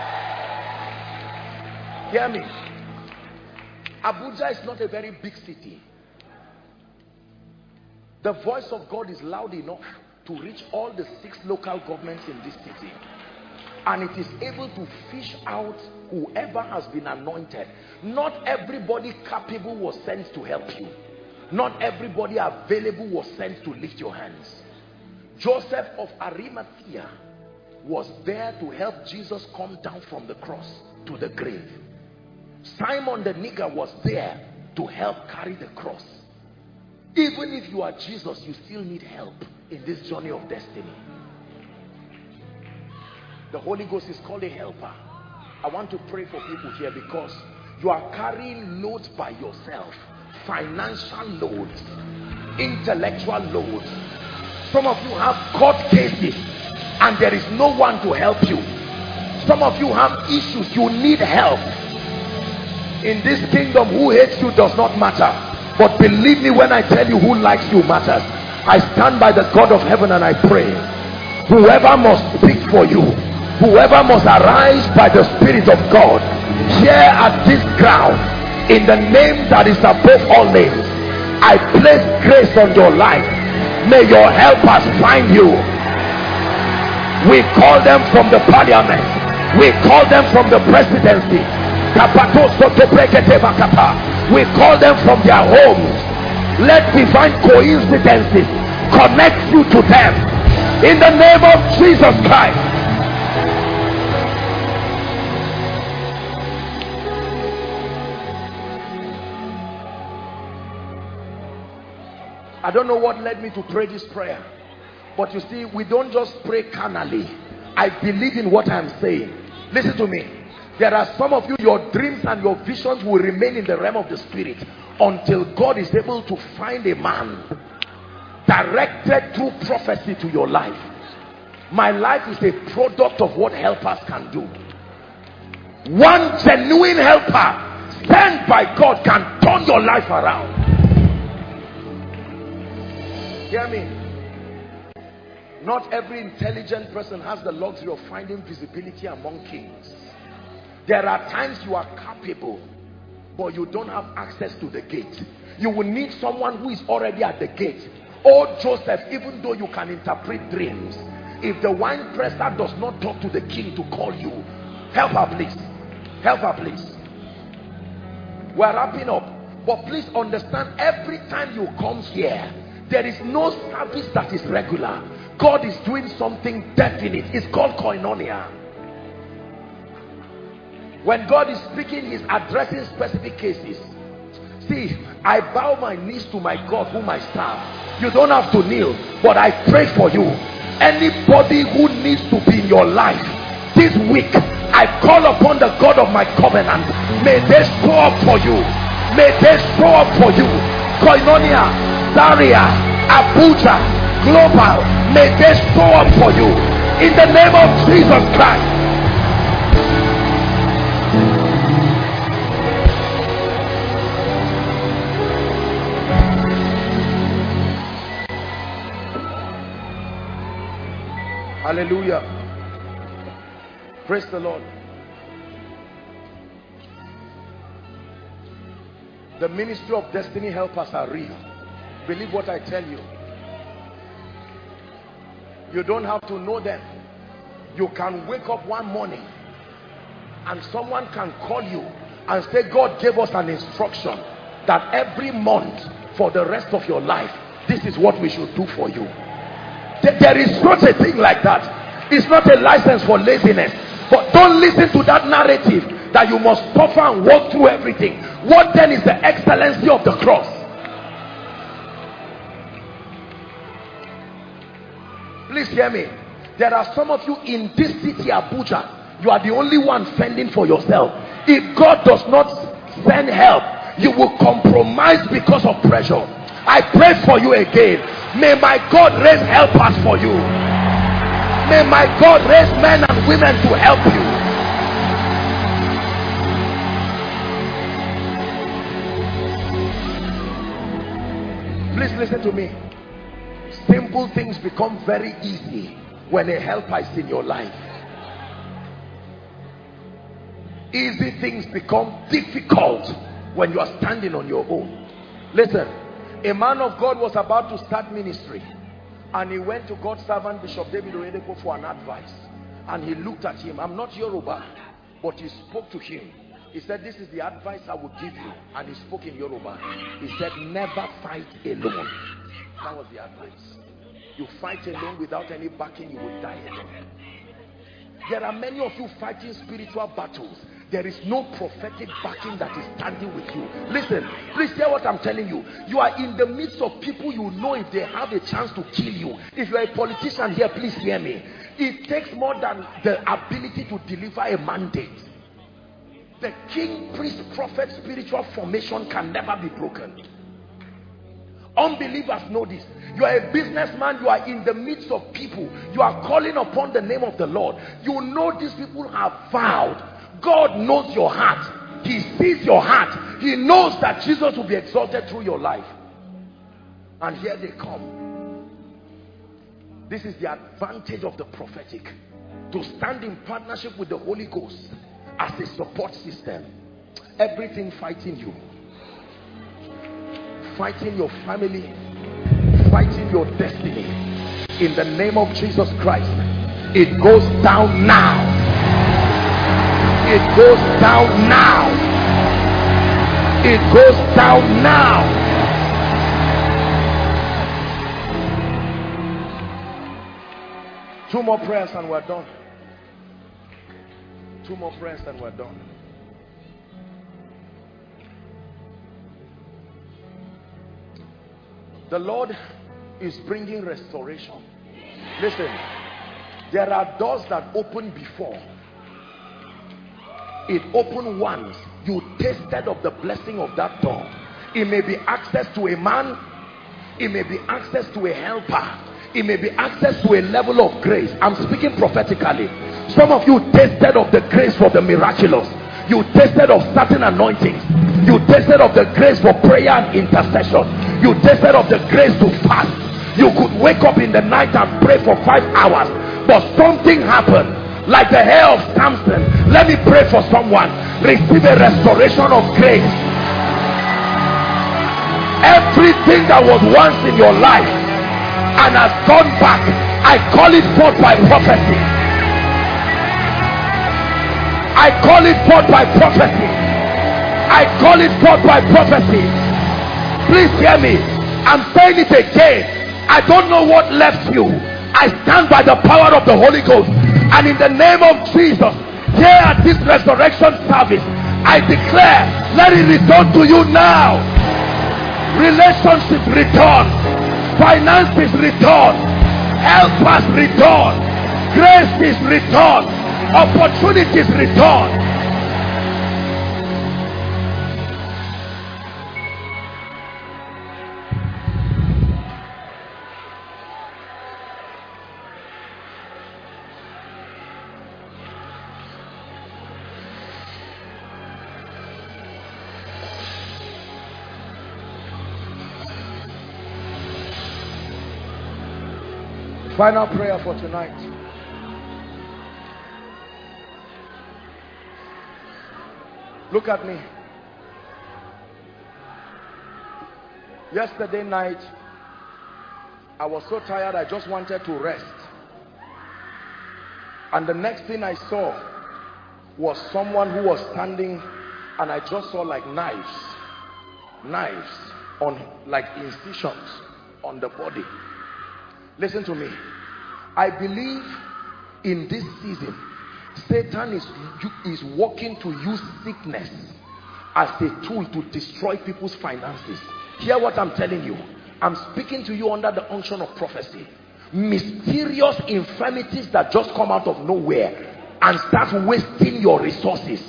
Hear me. Abuja is not a very big city. The voice of God is loud enough to reach all the six local governments in this city. And it is able to fish out whoever has been anointed. Not everybody capable was sent to help you. Not everybody available was sent to lift your hands. Joseph of Arimathea was there to help Jesus come down from the cross to the grave. Simon the nigger was there to help carry the cross. Even if you are Jesus, you still need help in this journey of destiny. The Holy Ghost is called a helper. I want to pray for people here because you are carrying loads by yourself. Financial loads, intellectual loads. Some of you have court cases and there is no one to help you. Some of you have issues, you need help. In this kingdom, who hates you does not matter. But believe me when I tell you, who likes you matters. I stand by the God of heaven and I pray, whoever must speak for you, whoever must arise by the Spirit of God here at this ground, in the name that is above all names, I place grace on your life. May your helpers find you. We call them from the parliament, we call them from the presidency, we call them from their homes. Let divine coincidences connect you to them in the name of Jesus Christ. I don't know what led me to pray this prayer, but you see, we don't just pray carnally. I believe in what I'm saying. Listen to me. There are some of you, your dreams and your visions will remain in the realm of the Spirit until God is able to find a man directed through prophecy to your life. My life is a product of what helpers can do. One genuine helper sent by God can turn your life around. Hear me. Not every intelligent person has the luxury of finding visibility among kings. There are times you are capable, but you don't have access to the gate. You will need someone who is already at the gate. Oh Joseph, even though you can interpret dreams, if the wine presser does not talk to the king to call you, help her please. Help her please. We're wrapping up, but please understand, every time you come here, there is no service that is regular. God is doing something definite. It's called koinonia. When God is speaking, he's addressing specific cases. See, I bow my knees to my God whom I serve. You don't have to kneel, but I pray for you. Anybody who needs to be in your life this week, I call upon the God of my covenant. May they show up for you. May they show up for you. Koinonia, Zaria, Abuja, Global, may they show up for you in the name of Jesus Christ. Hallelujah. Praise the Lord. The ministry of destiny helpers are real. Believe what I tell you. You don't have to know them. You can wake up one morning and someone can call you and say, God gave us an instruction that every month for the rest of your life, this is what we should do for you. There is such a thing like that. It's not a license for laziness. But don't listen to that narrative that you must suffer and walk through everything. What then is the excellency of the cross? Please hear me. There are some of you in this city, Abuja. You are the only one fending for yourself. If God does not send help, you will compromise because of pressure. I pray for you again. May my God raise helpers for you. May my God raise men and women to help you. Please listen to me. Simple things become very easy when a helper is in your life. Easy things become difficult when you are standing on your own. Listen, a man of God was about to start ministry, and he went to God's servant Bishop David Oyedepo for an advice, and he looked at him. I'm not Yoruba, but he spoke to him. He said, this is the advice I would give you. And he spoke in Yoruba. He said, never fight alone. That was the advice. You fight alone without any backing, you will die alone. There are many of you fighting spiritual battles. There is no prophetic backing that is standing with you. Listen, please hear what I'm telling you. You are in the midst of people you know if they have a chance to kill you. If you are a politician here, please hear me. It takes more than the ability to deliver a mandate. The king, priest, prophet, spiritual formation can never be broken. Unbelievers know this. You are a businessman, you are in the midst of people, you are calling upon the name of the Lord. You know these people have vowed. God knows your heart. He sees your heart. He knows that Jesus will be exalted through your life. And here they come. This is the advantage of the prophetic. To stand in partnership with the Holy Ghost as a support system. Everything fighting you. Fighting your family. Fighting your destiny. In the name of Jesus Christ. It goes down now. It goes down now. It goes down now. Two more prayers and we're done. Two more prayers and we're done. The Lord is bringing restoration. Listen, there are doors that open before. It opened once. You tasted of the blessing of that door. It may be access to a man. It may be access to a helper. It may be access to a level of grace. I'm speaking prophetically. Some of you tasted of the grace for the miraculous. You tasted of certain anointings. You tasted of the grace for prayer and intercession. You tasted of the grace to fast. You could wake up in the night and pray for five hours. But something happened. Like the hair of Samson. Let me pray for someone. Receive a restoration of grace. Everything that was once in your life and has gone back, I call it forth by prophecy. I call it forth by prophecy. I call it forth by prophecy. Please hear me. I'm saying it again. I don't know what left you. I stand by the power of the Holy Ghost. And in the name of Jesus, here at this resurrection service, I declare, let it return to you now. Relationships return. Finances return. Helpers return. Grace is return. Opportunities return. Final prayer for tonight. Look at me. Yesterday night, I was so tired, I just wanted to rest. And the next thing I saw was someone who was standing, and I just saw like knives. Knives on like incisions on the body. Listen to me. I believe in this season, Satan is, is working to use sickness as a tool to destroy people's finances. Hear what I'm telling you. I'm speaking to you under the unction of prophecy. Mysterious infirmities that just come out of nowhere and start wasting your resources.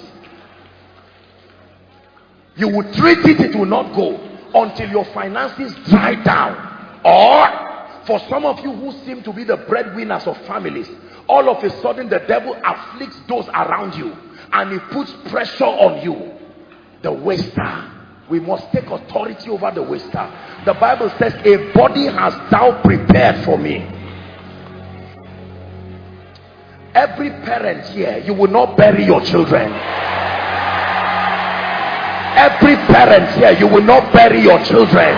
You will treat it, it will not go until your finances dry down. Or for some of you who seem to be the breadwinners of families, all of a sudden the devil afflicts those around you and he puts pressure on you. The waster. We must take authority over the waster. The Bible says, a body has thou prepared for me. Every parent here, you will not bury your children. Every parent here, you will not bury your children.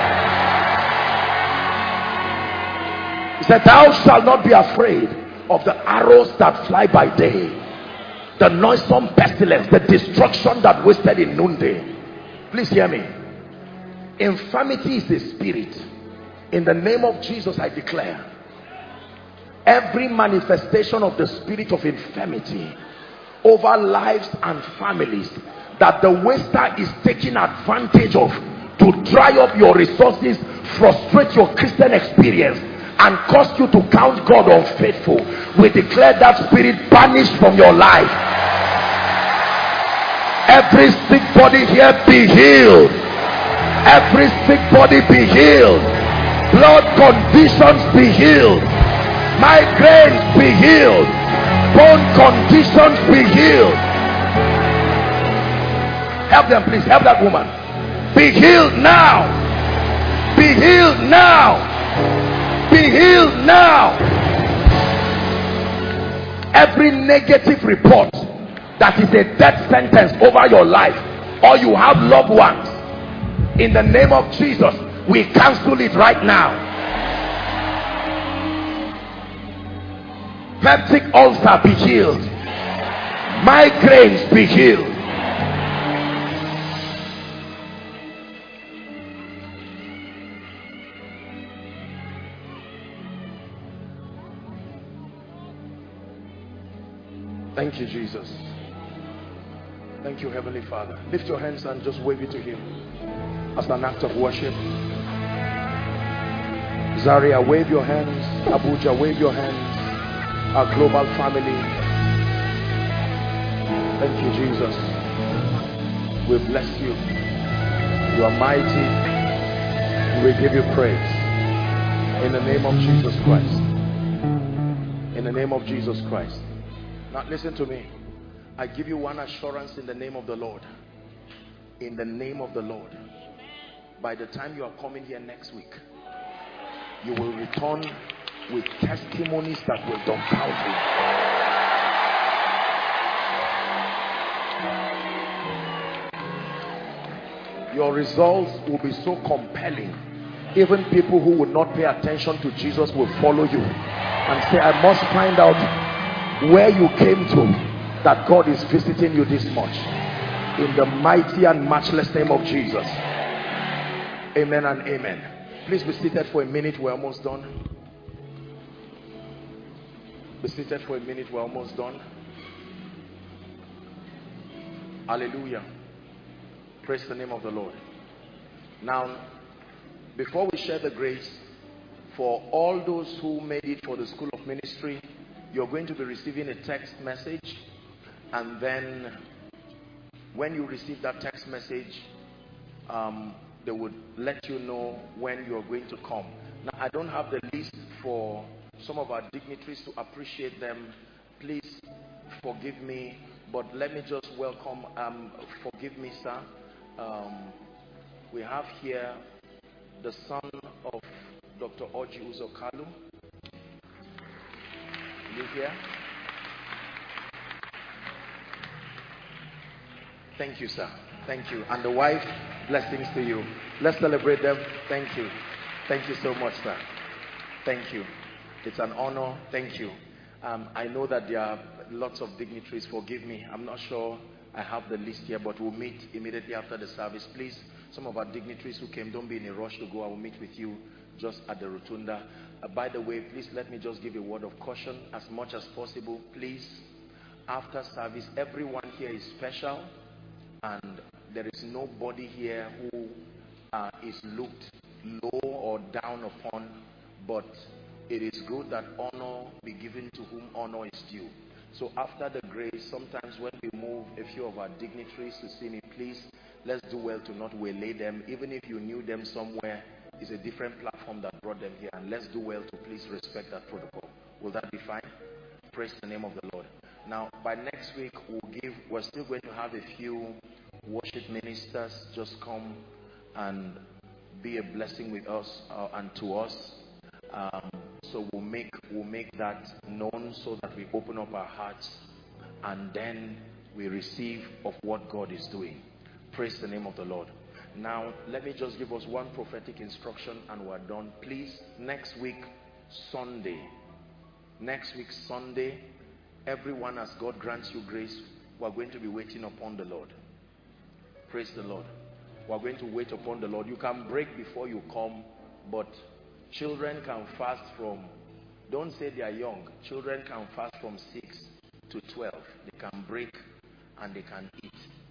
He said, thou shalt not be afraid of the arrows that fly by day, the noisome pestilence, the destruction that wasted in noonday. Please hear me. Infirmity is a spirit. In the name of Jesus, I declare, every manifestation of the spirit of infirmity over lives and families that the waster is taking advantage of to dry up your resources, frustrate your Christian experience, and cause you to count God unfaithful, we declare that spirit banished from your life. Every sick body here be healed. Every sick body be healed. Blood conditions be healed. Migraines be healed. Bone conditions be healed. Help them, please. Help that woman. Be healed now. Be healed now. Be healed now. Every negative report that is a death sentence over your life, or you have loved ones, in the name of Jesus, we cancel it right now. Peptic ulcer be healed. Migraines be healed. Thank you, Jesus. Thank you, Heavenly Father. Lift your hands and just wave it to him as an act of worship. Zaria, wave your hands. Abuja, wave your hands. Our global family. Thank you, Jesus. We bless you. You are mighty. We give you praise. In the name of Jesus Christ. In the name of Jesus Christ. Now listen to me. I give you one assurance in the name of the Lord. In the name of the Lord. By the time you are coming here next week, you will return with testimonies that will dumbfound you. Your results will be so compelling. Even people who would not pay attention to Jesus will follow you and say, I must find out where you came to, that God is visiting you this much. In the mighty and matchless name of Jesus. Amen and amen. Please be seated for a minute. We're almost done. Be seated for a minute. We're almost done. Hallelujah. Praise the name of the Lord. Now, before we share the grace, for all those who made it for the School of Ministry, you're going to be receiving a text message, and then when you receive that text message, um, they would let you know when you're going to come. Now, I don't have the list for some of our dignitaries to appreciate them. Please forgive me, but let me just welcome, um, forgive me, sir. Um, we have here the son of Doctor Oji Uzokalu. You here? Thank you, sir. Thank you. And the wife, blessings to you. Let's celebrate them. Thank you. Thank you so much, sir. Thank you. It's an honor. Thank you. Um, I know that there are lots of dignitaries. Forgive me. I'm not sure I have the list here, but we'll meet immediately after the service. Please, some of our dignitaries who came, don't be in a rush to go. I will meet with you just at the rotunda. Uh, by the way, please let me just give a word of caution as much as possible. Please, after service, everyone here is special, and there is nobody here who uh, is looked low or down upon, but it is good that honor be given to whom honor is due. So after the grace, sometimes when we move a few of our dignitaries to see me, please, let's do well to not waylay them. Even if you knew them somewhere, it's a different platform that brought them here, and let's do well to please respect that protocol. Will that be fine? Praise the name of the Lord. Now, by next week, we'll give, we're still going to have a few worship ministers just come and be a blessing with us uh, and to us. Um, so we'll make we'll make that known so that we open up our hearts and then we receive of what God is doing. Praise the name of the Lord. Now let me just give us one prophetic instruction and we're done. Please, next week Sunday, next week Sunday, everyone, as God grants you grace, we're going to be waiting upon the Lord. Praise the Lord. We're going to wait upon the Lord. You can break before you come, but children can fast from, don't say they are young, children can fast from six to twelve. They can break and they can eat.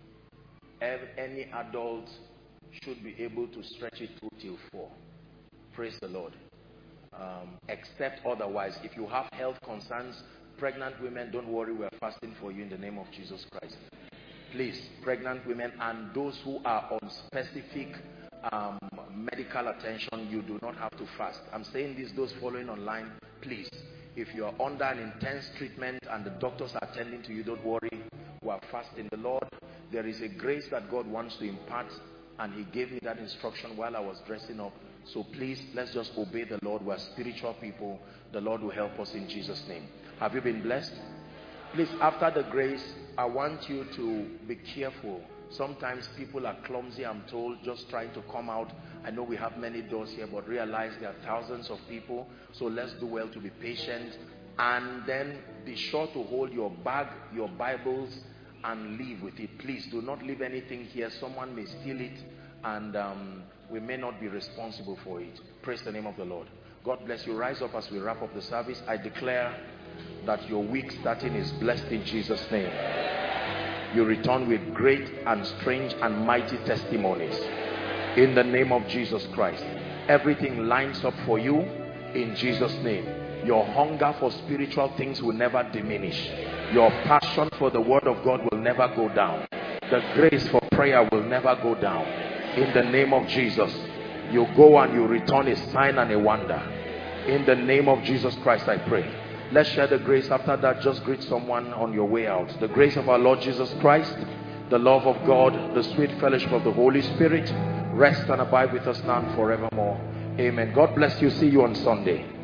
Any adult should be able to stretch it through till four. Praise the Lord. Um, except otherwise, if you have health concerns, pregnant women, don't worry, we are fasting for you in the name of Jesus Christ. Please, pregnant women and those who are on specific um, medical attention, you do not have to fast. I'm saying this, those following online, please, if you are under an intense treatment and the doctors are attending to you, don't worry, we are fasting. The Lord, there is a grace that God wants to impart, and He gave me that instruction while I was dressing up. So please, let's just obey the Lord. We are spiritual people. The Lord will help us in Jesus' name. Have you been blessed? Please, after the grace, I want you to be careful. Sometimes people are clumsy, I'm told, just trying to come out. I know we have many doors here, but realize there are thousands of people. So let's do well to be patient. And then be sure to hold your bag, your Bibles, and leave with it. Please do not leave anything here. Someone may steal it, and um, we may not be responsible for it. Praise the name of the Lord. God bless you. Rise up as we wrap up the service. I declare that your week starting is blessed in Jesus' name. You return with great and strange and mighty testimonies in the name of Jesus Christ. Everything lines up for you in Jesus' name. Your hunger for spiritual things will never diminish. Your passion for the word of God will never go down. The grace for prayer will never go down. In the name of Jesus, you go and you return a sign and a wonder. In the name of Jesus Christ, I pray. Let's share the grace. After that, just greet someone on your way out. The grace of our Lord Jesus Christ, the love of God, the sweet fellowship of the Holy Spirit, rest and abide with us now and forevermore. Amen. God bless you. See you on Sunday.